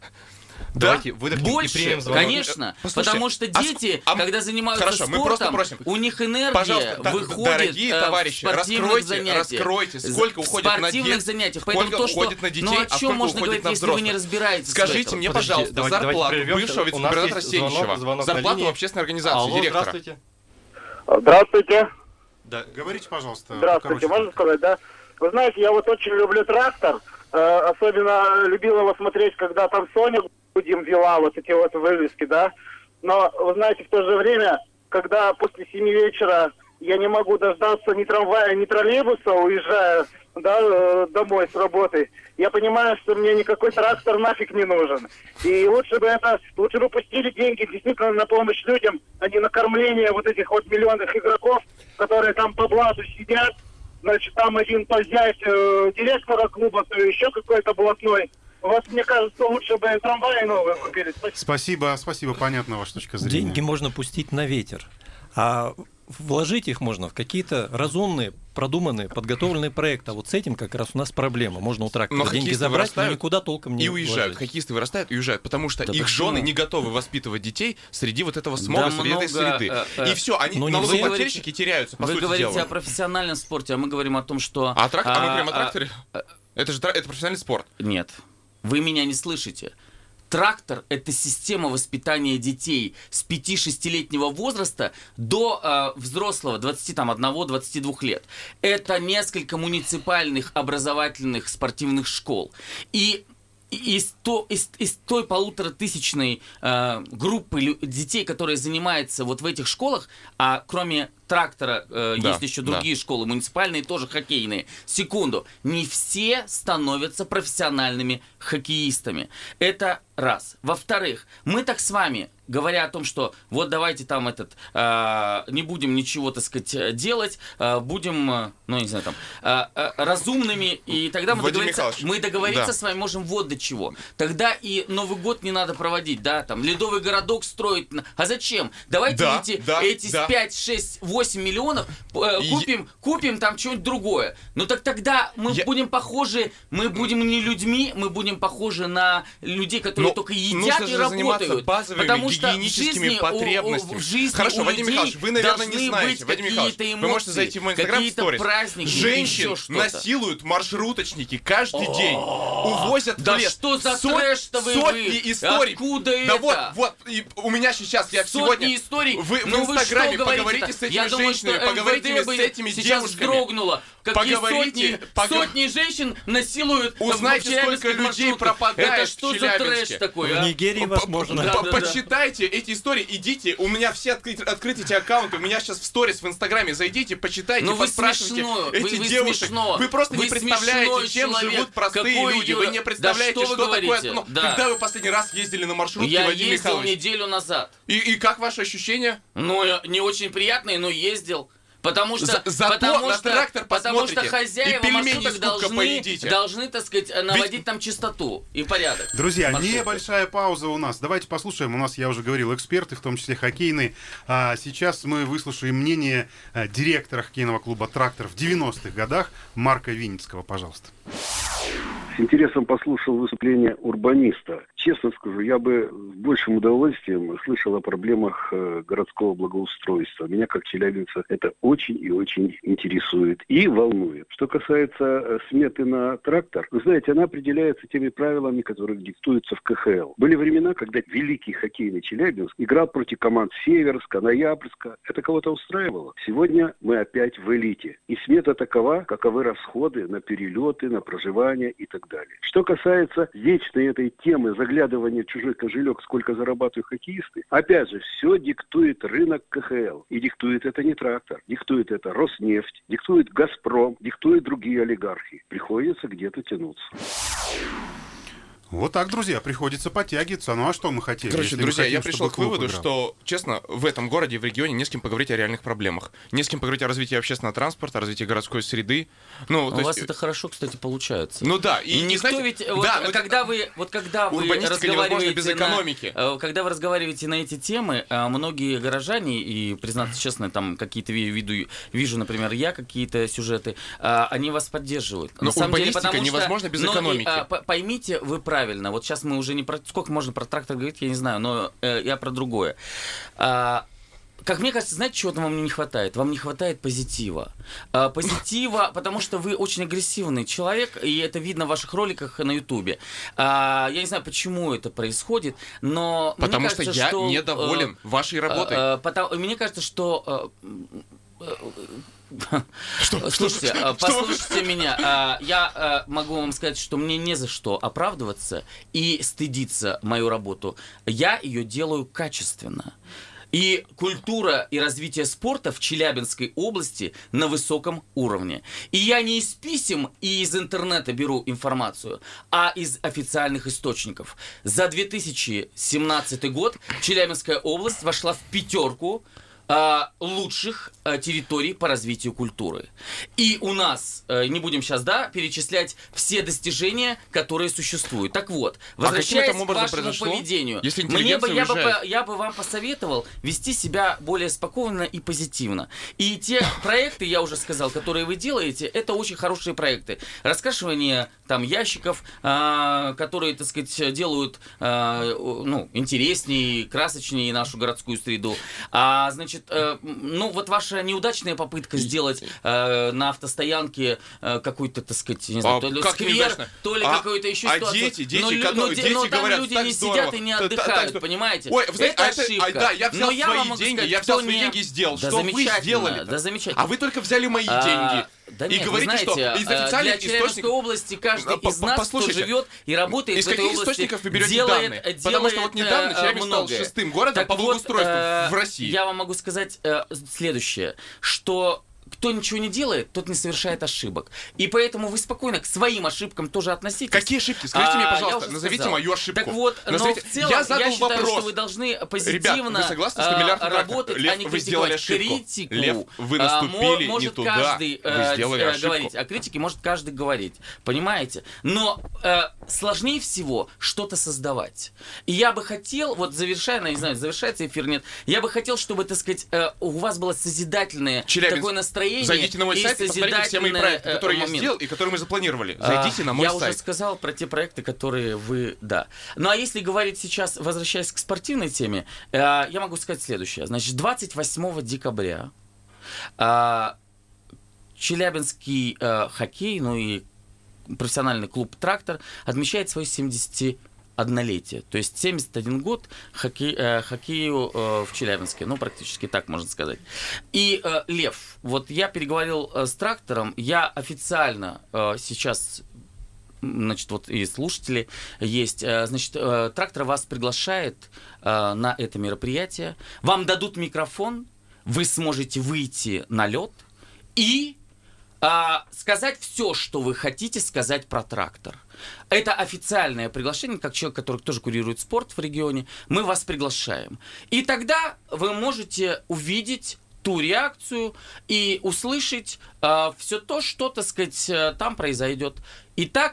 Speaker 5: Давайте выдохнем и
Speaker 2: Больше,
Speaker 5: примем звонок.
Speaker 2: конечно,
Speaker 4: Послушайте,
Speaker 2: потому что
Speaker 4: а
Speaker 2: дети,
Speaker 4: ск- а м-
Speaker 2: когда занимаются
Speaker 4: хорошо, мы просто
Speaker 2: спортом,
Speaker 4: просим.
Speaker 2: у них энергия
Speaker 4: Пожалуйста, да,
Speaker 2: выходит
Speaker 4: дорогие
Speaker 2: э,
Speaker 4: товарищи,
Speaker 2: в спортивных
Speaker 4: раскройте,
Speaker 2: занятиях.
Speaker 4: раскройте, сколько
Speaker 2: в
Speaker 4: уходит на
Speaker 2: спортивных
Speaker 4: детей,
Speaker 2: занятиях.
Speaker 4: сколько
Speaker 2: Поэтому то, что,
Speaker 4: уходит на детей,
Speaker 2: ну, о
Speaker 4: а
Speaker 2: чем
Speaker 4: сколько
Speaker 2: можно
Speaker 4: уходит
Speaker 2: говорить,
Speaker 4: на
Speaker 2: если вы не
Speaker 4: взрослых?
Speaker 2: разбираетесь в
Speaker 4: Скажите
Speaker 2: этом?
Speaker 4: мне,
Speaker 5: Подождите,
Speaker 4: пожалуйста,
Speaker 5: давайте- давайте
Speaker 4: зарплату
Speaker 5: прервемся.
Speaker 4: бывшего
Speaker 5: У нас
Speaker 4: вице-губернатора
Speaker 5: есть звонок,
Speaker 4: Сенчева,
Speaker 5: звонок на
Speaker 4: зарплату
Speaker 5: линии.
Speaker 4: в общественной организации,
Speaker 5: Алло,
Speaker 4: директора.
Speaker 5: здравствуйте.
Speaker 8: Здравствуйте.
Speaker 5: Да.
Speaker 3: Говорите, пожалуйста.
Speaker 8: Здравствуйте.
Speaker 3: покороче.
Speaker 8: Можно сказать, да? Вы знаете, я вот очень люблю трактор. Э, особенно любил его смотреть, когда там Соня Гудим вела вот эти вот вывески, да. Но, вы знаете, в то же время, когда после семи вечера я не могу дождаться ни трамвая, ни троллейбуса, уезжая, да, э, домой с работы, я понимаю, что мне никакой трактор нафиг не нужен. И лучше бы это, лучше бы пустили деньги действительно на помощь людям, а не на кормление вот этих вот миллионных игроков, которые там по блату сидят. Значит, там один то взять э, директора клуба, то еще какой-то блатной. У вас, мне кажется, лучше бы трамваи новые купили. Спасибо.
Speaker 3: Спасибо, спасибо, понятна ваша точка зрения.
Speaker 11: Деньги можно пустить на ветер, а вложить их можно в какие-то разумные, продуманные, подготовленные проекты. А вот с этим как раз у нас проблема. Можно у трактора
Speaker 4: Но
Speaker 11: деньги
Speaker 4: хоккеисты
Speaker 11: забрать, но
Speaker 4: вырастают
Speaker 11: никуда толком не
Speaker 4: И уезжают.
Speaker 11: вложить.
Speaker 4: Хоккеисты вырастают и уезжают, потому что
Speaker 2: Да
Speaker 4: их
Speaker 2: почему?
Speaker 4: жены не готовы воспитывать детей среди вот этого смога,
Speaker 2: Да
Speaker 4: среди этой
Speaker 2: много,
Speaker 4: среды.
Speaker 2: э, э,
Speaker 4: И все, они
Speaker 11: ну, не
Speaker 4: налогоплательщики теряются, по
Speaker 2: Вы
Speaker 4: сути
Speaker 2: говорите
Speaker 4: дела.
Speaker 2: о профессиональном спорте, а мы говорим о том, что...
Speaker 4: А, трак- а мы говорим о
Speaker 2: а,
Speaker 4: тракторе?
Speaker 2: а,
Speaker 4: Это же тра- это профессиональный спорт.
Speaker 2: Нет, вы меня не слышите. Трактор – это система воспитания детей с пяти-шестилетнего возраста до э, взрослого, двадцати один - двадцати двух лет. Это несколько муниципальных образовательных спортивных школ. И из, то, из, из той полуторатысячной э, группы лю- детей, которые занимаются вот в этих школах, а кроме трактора э,
Speaker 4: Да,
Speaker 2: есть еще другие школы, муниципальные, тоже хоккейные. Секунду. Не все становятся профессиональными хоккеистами. Это раз. Во-вторых, мы так с вами, говоря о том, что вот давайте там этот, э, не будем ничего, так сказать, делать, э, будем, э, ну, не знаю, там, э, э, разумными, и тогда мы
Speaker 4: Вадим
Speaker 2: договориться,
Speaker 4: Михайлович,
Speaker 2: мы договориться
Speaker 4: да.
Speaker 2: с вами можем вот до чего. Тогда и Новый год не надо проводить, да, там, ледовый городок строить. А зачем? Давайте
Speaker 4: Да,
Speaker 2: эти,
Speaker 4: да,
Speaker 2: эти
Speaker 4: да.
Speaker 2: пять, шесть, восемь миллионов э,
Speaker 4: И-
Speaker 2: купим, купим там что-нибудь другое. Ну так тогда мы
Speaker 4: Я-
Speaker 2: будем похожи, мы будем не людьми, мы будем похожи на людей, которые
Speaker 4: Но
Speaker 2: только едят
Speaker 4: нужно
Speaker 2: и
Speaker 4: же заниматься
Speaker 2: работают.
Speaker 4: базовыми
Speaker 2: Потому что в
Speaker 4: гигиеническими
Speaker 2: жизни,
Speaker 4: потребностями.
Speaker 2: У, у, в жизни
Speaker 4: Хорошо,
Speaker 2: у
Speaker 4: Вадим
Speaker 2: людей
Speaker 4: Михайлович, вы, наверное, не
Speaker 2: должны
Speaker 4: знаете.
Speaker 2: быть
Speaker 4: Вадим Михайлович,
Speaker 2: какие-то
Speaker 4: вы
Speaker 2: эмоции,
Speaker 4: можете зайти в мой инстаграм в
Speaker 2: какие-то
Speaker 4: сторис.
Speaker 2: праздники,
Speaker 4: Женщин
Speaker 2: еще что-то.
Speaker 4: насилуют маршруточники каждый день. Увозят
Speaker 2: Да
Speaker 4: в лес.
Speaker 2: что за
Speaker 4: Сот-
Speaker 2: трэш-то вы-
Speaker 4: Сотни
Speaker 2: вы?
Speaker 4: историй.
Speaker 2: Откуда
Speaker 4: да
Speaker 2: это?
Speaker 4: вот, вот, и у меня сейчас, я
Speaker 2: Сотни
Speaker 4: сегодня...
Speaker 2: историй.
Speaker 4: Вы
Speaker 2: Ну
Speaker 4: в
Speaker 2: вы
Speaker 4: Инстаграме
Speaker 2: что говорите-то?
Speaker 4: поговорите с этими
Speaker 2: Я думаю,
Speaker 4: женщинами,
Speaker 2: что
Speaker 4: поговорите
Speaker 2: МВД
Speaker 4: с
Speaker 2: бы
Speaker 4: этими
Speaker 2: сейчас
Speaker 4: девушками.
Speaker 2: вздрогнуло. Какие
Speaker 4: Поговорите,
Speaker 2: сотни,
Speaker 4: пог-
Speaker 2: сотни женщин насилуют
Speaker 4: Узнайте,
Speaker 2: в Челябинских
Speaker 4: сколько людей
Speaker 2: маршрутках.
Speaker 4: пропадает
Speaker 2: Это
Speaker 4: в
Speaker 2: что за
Speaker 4: Челябинске.
Speaker 2: трэш такой,
Speaker 11: В
Speaker 2: а?
Speaker 11: Нигерии,
Speaker 4: П-
Speaker 11: возможно.
Speaker 2: Да,
Speaker 4: п-
Speaker 2: да, да.
Speaker 4: Почитайте эти истории, идите, у меня все открыть, открыть эти аккаунты, у меня сейчас в сторис в Инстаграме, зайдите, почитайте,
Speaker 2: Ну вы
Speaker 4: поспрашивайте
Speaker 2: смешно,
Speaker 4: эти
Speaker 2: вы, вы
Speaker 4: девушек.
Speaker 2: смешно.
Speaker 4: Вы просто
Speaker 2: Вы
Speaker 4: не представляете,
Speaker 2: смешной
Speaker 4: чем
Speaker 2: человек.
Speaker 4: живут простые
Speaker 2: Какой
Speaker 4: люди,
Speaker 2: Юра?
Speaker 4: вы не
Speaker 2: Да
Speaker 4: представляете,
Speaker 2: что вы
Speaker 4: что такое
Speaker 2: говорите?
Speaker 4: ну,
Speaker 2: Да.
Speaker 4: Когда вы последний раз ездили на маршрутке,
Speaker 2: Я
Speaker 4: Вадим
Speaker 2: ездил
Speaker 4: Михайлович?
Speaker 2: неделю назад.
Speaker 4: И, и как ваши ощущения?
Speaker 2: Ну, э, не очень приятные, но ездил. Потому что,
Speaker 4: За- зато
Speaker 2: потому
Speaker 4: на
Speaker 2: что,
Speaker 4: трактор
Speaker 2: потому что
Speaker 4: посмотрите,
Speaker 2: хозяева
Speaker 4: и пельмени
Speaker 2: маршруток
Speaker 4: с кубка
Speaker 2: должны,
Speaker 4: поедите.
Speaker 2: должны, так сказать, наводить там чистоту и порядок.
Speaker 3: Друзья,
Speaker 2: Маршрутка.
Speaker 3: небольшая пауза у нас. Давайте послушаем. У нас, я уже говорил, эксперты, в том числе хоккейные. А сейчас мы выслушаем мнение а, директора хоккейного клуба «Трактор» в девяностых годах Марка Винницкого. Пожалуйста.
Speaker 12: С интересом послушал выступление урбаниста. честно скажу, я бы с большим удовольствием слышал о проблемах э, городского благоустройства. Меня, как челябинца, это очень и очень интересует и волнует. Что касается э, сметы на трактор, вы знаете, она определяется теми правилами, которые диктуются в ка ха эл. Были времена, когда великий хоккейный Челябинск играл против команд Северска, Ноябрьска. Это кого-то устраивало. Сегодня мы опять в элите. И смета такова, каковы расходы на перелеты, на проживание и так далее. Что касается вечной этой темы заглядывания в чужой кошелек, сколько зарабатывают хоккеисты, опять же, все диктует рынок ка ха эл. И диктует это не трактор, диктует это Роснефть, диктует Газпром, диктует другие олигархи. Приходится где-то тянуться.
Speaker 3: Вот так, друзья, приходится подтягиваться. Ну а что мы хотели?
Speaker 4: Короче,
Speaker 3: если
Speaker 4: друзья,
Speaker 3: хотим,
Speaker 4: я пришел к выводу,
Speaker 3: играл?
Speaker 4: что, честно, в этом городе, в регионе не с кем поговорить о реальных проблемах. Не с кем поговорить о развитии общественного транспорта, о развитии городской среды. Ну,
Speaker 2: У
Speaker 4: то
Speaker 2: вас
Speaker 4: есть...
Speaker 2: это хорошо, кстати, получается.
Speaker 4: Ну да. И,
Speaker 2: Никто
Speaker 4: и, знаете,
Speaker 2: ведь...
Speaker 4: да,
Speaker 2: Вот,
Speaker 4: но
Speaker 2: когда вы, вот когда вы
Speaker 4: урбанистика невозможна без
Speaker 2: разговариваете
Speaker 4: экономики.
Speaker 2: на, когда вы разговариваете на эти темы, многие горожане, и, признаться честно, там какие-то виду, вижу, например, я какие-то сюжеты, они вас поддерживают.
Speaker 4: Но
Speaker 2: на самом деле,
Speaker 4: урбанистика
Speaker 2: потому
Speaker 4: невозможна
Speaker 2: что,
Speaker 4: без
Speaker 2: но,
Speaker 4: экономики.
Speaker 2: И, поймите вы правильно, вот сейчас мы уже не про... Сколько можно про трактор говорить, я не знаю, но э, я про другое. А, как мне кажется, знаете, чего вам не хватает? Вам не хватает позитива. А, позитива, потому что вы очень агрессивный человек, и это видно в ваших роликах на Ютубе. А, я не знаю, почему это происходит, но
Speaker 4: потому
Speaker 2: мне
Speaker 4: что
Speaker 2: кажется,
Speaker 4: я
Speaker 2: что,
Speaker 4: недоволен
Speaker 2: э,
Speaker 4: вашей работой.
Speaker 2: Э, э, потому, мне кажется, что... Э,
Speaker 4: Что?
Speaker 2: Слушайте,
Speaker 4: Что?
Speaker 2: послушайте меня. Я могу вам сказать, что мне не за что оправдываться и стыдиться мою работу. Я ее делаю качественно. И культура и развитие спорта в Челябинской области на высоком уровне. И я не из писем и из интернета беру информацию, а из официальных источников. За две тысячи семнадцатый год Челябинская область вошла в пятерку лучших территорий по развитию культуры. И у нас, не будем сейчас, да, перечислять все достижения, которые существуют. Так вот, возвращаясь
Speaker 4: а
Speaker 2: к вашему
Speaker 4: произошло?
Speaker 2: поведению,
Speaker 4: Если
Speaker 2: мне бы, я, бы,
Speaker 4: уезжает?
Speaker 2: я бы вам посоветовал вести себя более спокойно и позитивно. И те проекты, я уже сказал, которые вы делаете, это очень хорошие проекты. Раскрашивание там ящиков, а, которые, так сказать, делают а, ну, интереснее, красочнее нашу городскую среду. А, значит, ну, вот ваша неудачная попытка сделать э, на автостоянке э, какой-то, так сказать, не знаю,
Speaker 4: а,
Speaker 2: то ли
Speaker 4: как
Speaker 2: сквер,
Speaker 4: неудачно?
Speaker 2: то ли
Speaker 4: а,
Speaker 2: какой-то еще
Speaker 4: а
Speaker 2: ситуацию.
Speaker 4: дети, дети,
Speaker 2: но,
Speaker 4: которые,
Speaker 2: но,
Speaker 4: дети
Speaker 2: но там
Speaker 4: говорят,
Speaker 2: люди
Speaker 4: так
Speaker 2: не
Speaker 4: здорово.
Speaker 2: сидят и не
Speaker 4: Та- та-
Speaker 2: отдыхают,
Speaker 4: так,
Speaker 2: понимаете?
Speaker 4: Ой, вы знаете,
Speaker 2: это
Speaker 4: а это,
Speaker 2: ошибка.
Speaker 4: а, да, я взял
Speaker 2: но я
Speaker 4: свои
Speaker 2: вам могу
Speaker 4: деньги,
Speaker 2: сказать,
Speaker 4: я взял
Speaker 2: кто
Speaker 4: свои
Speaker 2: не...
Speaker 4: деньги и сделал.
Speaker 2: Да
Speaker 4: что вы
Speaker 2: замечательно,
Speaker 4: сделали?
Speaker 2: Да замечательно.
Speaker 4: А вы только взяли мои
Speaker 2: А,
Speaker 4: деньги.
Speaker 2: Да
Speaker 4: и
Speaker 2: нет,
Speaker 4: говорите,
Speaker 2: вы знаете,
Speaker 4: что из официальных
Speaker 2: для Челябинской
Speaker 4: источников...
Speaker 2: области каждый из нас,
Speaker 4: Послушайте,
Speaker 2: кто живет и работает
Speaker 4: из
Speaker 2: в этой
Speaker 4: каких
Speaker 2: области,
Speaker 4: источников вы берете
Speaker 2: делает,
Speaker 4: данные?
Speaker 2: делает
Speaker 4: Потому что вот недавно Челябинск стал
Speaker 2: многое.
Speaker 4: шестым городом
Speaker 2: Так
Speaker 4: по
Speaker 2: вот,
Speaker 4: благоустройству
Speaker 2: э,
Speaker 4: в России.
Speaker 2: Я вам могу сказать э, следующее, что кто ничего не делает, тот не совершает ошибок. И поэтому вы спокойно к своим ошибкам тоже относитесь.
Speaker 4: Какие ошибки? Скажите
Speaker 2: а,
Speaker 4: мне, пожалуйста,
Speaker 2: я
Speaker 4: назовите
Speaker 2: сказал.
Speaker 4: мою ошибку.
Speaker 2: Так вот,
Speaker 4: Назовите...
Speaker 2: но в целом
Speaker 4: я,
Speaker 2: я,
Speaker 4: задал
Speaker 2: считаю,
Speaker 4: вопрос.
Speaker 2: что вы должны позитивно
Speaker 4: Ребят, вы согласны, что миллиард
Speaker 2: а, работать,
Speaker 4: Лев,
Speaker 2: а не
Speaker 4: вы сделали
Speaker 2: критиковать.
Speaker 4: ошибку.
Speaker 2: Критику
Speaker 4: Лев, вы
Speaker 2: а,
Speaker 4: наступили
Speaker 2: может
Speaker 4: не туда.
Speaker 2: каждый
Speaker 4: Вы
Speaker 2: э,
Speaker 4: сделали
Speaker 2: э,
Speaker 4: ошибку.
Speaker 2: говорить. О критике может каждый говорить. Понимаете? Но э, сложнее всего что-то создавать. И я бы хотел, вот завершая, не знаю, завершается эфир, нет, я бы хотел, чтобы, так сказать, э, у вас было созидательное
Speaker 4: Челябинск,
Speaker 2: такое настроение.
Speaker 4: зайдите на мой сайт и посмотрите все мои проекты, которые я сделал и которые мы запланировали. Зайдите на мой
Speaker 2: я
Speaker 4: сайт.
Speaker 2: Я уже сказал про те проекты, которые вы... Да. Ну, а если говорить сейчас, возвращаясь к спортивной теме, э, я могу сказать следующее. Значит, двадцать восьмого декабря э, Челябинский э, хоккей, ну и профессиональный клуб «Трактор» отмечает свое семидесятиоднолетие. То есть семьдесят один год хоккей, э, хоккею э, в Челябинске. Ну, практически так можно сказать. И, э, Лев, вот я переговорил э, с «Трактором». Я официально э, сейчас... Значит, вот и слушатели есть. э, Значит, э, «Трактор» вас приглашает э, на это мероприятие. Вам дадут микрофон. Вы сможете выйти на лед и... А, сказать все, что вы хотите сказать про «Трактор». Это официальное приглашение, как человек, который тоже курирует спорт в регионе, мы вас приглашаем. И тогда вы можете увидеть ту реакцию и услышать а, все то, что, так сказать, там произойдет. Итак,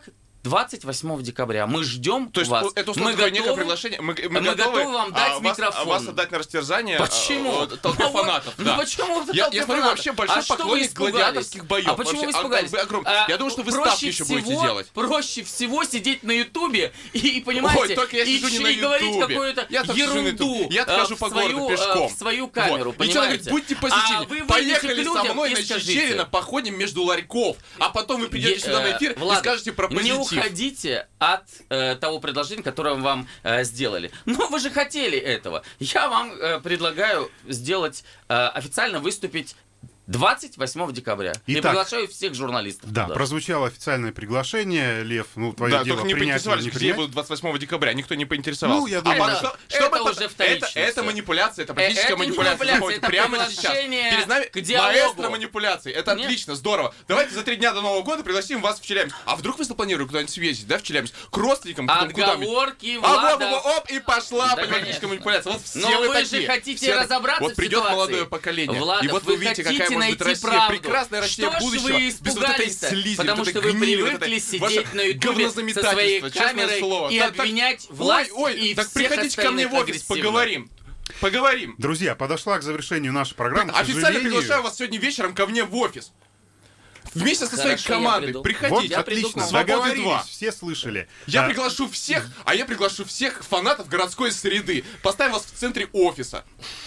Speaker 2: двадцать восьмого декабря. Мы ждем
Speaker 4: То есть
Speaker 2: вас.
Speaker 4: это
Speaker 2: мы
Speaker 4: условно
Speaker 2: готовы,
Speaker 4: некое приглашение. Мы, мы,
Speaker 2: мы
Speaker 4: готовы,
Speaker 2: готовы вам дать
Speaker 4: а, вас,
Speaker 2: микрофон.
Speaker 4: вас отдать на растерзание
Speaker 2: Почему?
Speaker 4: толпе
Speaker 2: ну,
Speaker 4: фанатов.
Speaker 2: Ну
Speaker 4: да.
Speaker 2: почему
Speaker 4: я, я смотрю, вообще большой
Speaker 2: а
Speaker 4: поклонник гладиаторских боев.
Speaker 2: А почему
Speaker 4: вообще,
Speaker 2: вы испугались?
Speaker 4: Огром...
Speaker 2: А,
Speaker 4: я думаю, что вы
Speaker 2: проще
Speaker 4: ставки еще
Speaker 2: всего,
Speaker 4: будете делать.
Speaker 2: Проще всего сидеть на Ютубе и, и понимаете,
Speaker 4: Ой, только я сижу
Speaker 2: и,
Speaker 4: не на
Speaker 2: и говорить
Speaker 4: Ютубе.
Speaker 2: какую-то
Speaker 4: Я
Speaker 2: ерунду.
Speaker 4: Я хожу по
Speaker 2: свою,
Speaker 4: городу пешком.
Speaker 2: В свою камеру,
Speaker 4: вот.
Speaker 2: понимаете?
Speaker 4: И человек говорит, будьте позитивны.
Speaker 2: А вы
Speaker 4: Поехали
Speaker 2: людям
Speaker 4: со мной
Speaker 2: и
Speaker 4: на
Speaker 2: скажите.
Speaker 4: Чечерина, походим между ларьков. А потом вы придете
Speaker 2: Е-
Speaker 4: сюда на эфир
Speaker 2: Влад,
Speaker 4: и скажете про позитив.
Speaker 2: Не уходите от э, того предложения, которое вам э, сделали. Но вы же хотели этого. Я вам э, предлагаю сделать, э, официально выступить двадцать восьмого декабря.
Speaker 3: Итак,
Speaker 2: и приглашаю всех журналистов.
Speaker 3: Да,
Speaker 2: туда.
Speaker 3: прозвучало официальное приглашение. Лев, ну, твое
Speaker 4: Да,
Speaker 3: дело
Speaker 4: только не
Speaker 3: принять или
Speaker 4: поинтересовались,
Speaker 3: не
Speaker 4: где
Speaker 3: принять.
Speaker 4: будут двадцать восьмого декабря. Никто не поинтересовался.
Speaker 3: Ну, я думаю,
Speaker 4: а
Speaker 2: это,
Speaker 4: что,
Speaker 2: это
Speaker 4: чтобы
Speaker 2: уже вторично
Speaker 4: это, это
Speaker 2: всё.
Speaker 4: манипуляция, это
Speaker 2: Э,
Speaker 4: политическая
Speaker 2: это не
Speaker 4: манипуляция.
Speaker 2: манипуляция, это
Speaker 4: прямо сейчас.
Speaker 2: приглашение
Speaker 4: Перед нами
Speaker 2: к диалогу.
Speaker 4: маэстро манипуляций. Это
Speaker 2: Нет?
Speaker 4: отлично, здорово. Давайте за три дня до Нового года пригласим вас в Челябинск. А вдруг вы запланируете куда-нибудь съездить, да, в Челябинск? К родственникам, потом куда-нибудь.
Speaker 2: Отговорки,
Speaker 4: А вот,
Speaker 2: Влада.
Speaker 4: вот, оп, и пошла
Speaker 2: Да,
Speaker 4: политическая манипуляция. Вот все
Speaker 2: Но
Speaker 4: вы
Speaker 2: вы
Speaker 4: такие.
Speaker 2: же хотите
Speaker 4: Все
Speaker 2: разобраться
Speaker 4: Вот
Speaker 2: в
Speaker 4: придет
Speaker 2: ситуации.
Speaker 4: молодое поколение.
Speaker 2: Владов,
Speaker 4: и вот вы
Speaker 2: вы
Speaker 4: видите,
Speaker 2: хотите
Speaker 4: какая может быть
Speaker 2: найти
Speaker 4: Россия.
Speaker 2: правду.
Speaker 4: Прекрасная Россия
Speaker 2: Что ж
Speaker 4: будущего.
Speaker 2: вы
Speaker 4: без вот этой
Speaker 2: испугались-то?
Speaker 4: слизи,
Speaker 2: Потому
Speaker 4: вот
Speaker 2: что
Speaker 4: этой
Speaker 2: вы
Speaker 4: гнили, вот
Speaker 2: привыкли
Speaker 4: этой
Speaker 2: сидеть
Speaker 4: ваше
Speaker 2: на Ютубе со своей
Speaker 4: говнозаметательство, честное
Speaker 2: камерой
Speaker 4: слово.
Speaker 2: и
Speaker 4: Так, так,
Speaker 2: обвинять власть
Speaker 4: Ой, ой,
Speaker 2: и
Speaker 4: так
Speaker 2: всех
Speaker 4: приходите ко мне
Speaker 2: остальных
Speaker 4: в офис,
Speaker 2: агрессивно.
Speaker 4: поговорим. Поговорим.
Speaker 3: Друзья, подошла к завершению наша программа. К
Speaker 4: Официально
Speaker 3: сожалению.
Speaker 4: приглашаю вас сегодня вечером ко мне в офис. Вместе со своей
Speaker 2: Хорошо, я
Speaker 4: командой.
Speaker 2: приду.
Speaker 4: Приходите.
Speaker 3: Вот,
Speaker 2: Я приду к
Speaker 3: отлично,
Speaker 2: вам.
Speaker 4: Свободы
Speaker 3: договорились,
Speaker 4: два.
Speaker 3: все слышали.
Speaker 4: Я
Speaker 3: А,
Speaker 4: приглашу всех, а я приглашу всех фанатов городской среды. Поставим вас в центре офиса.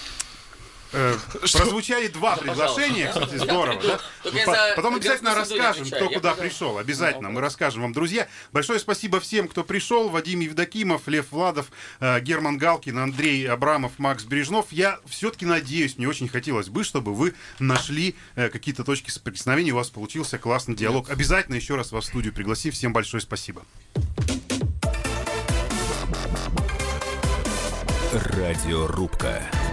Speaker 3: э,
Speaker 4: Что?
Speaker 3: прозвучали два приглашения, кстати, здорово. Да?
Speaker 2: Только я
Speaker 3: По-
Speaker 2: за
Speaker 3: Потом обязательно
Speaker 2: городскую
Speaker 3: расскажем,
Speaker 2: отвечаю.
Speaker 3: кто
Speaker 2: Я
Speaker 3: куда
Speaker 2: буду-
Speaker 3: пришел. Обязательно мы расскажем вам, друзья. Большое спасибо всем, кто пришел. Вадим Евдокимов, Лев Владов, э, Герман Галкин, Андрей Абрамов, Макс Бережнов. Я все-таки надеюсь, мне очень хотелось бы, чтобы вы нашли э, какие-то точки соприкосновения, у вас получился классный диалог. Обязательно еще раз вас в студию пригласим. Всем большое спасибо.
Speaker 1: Радиорубка.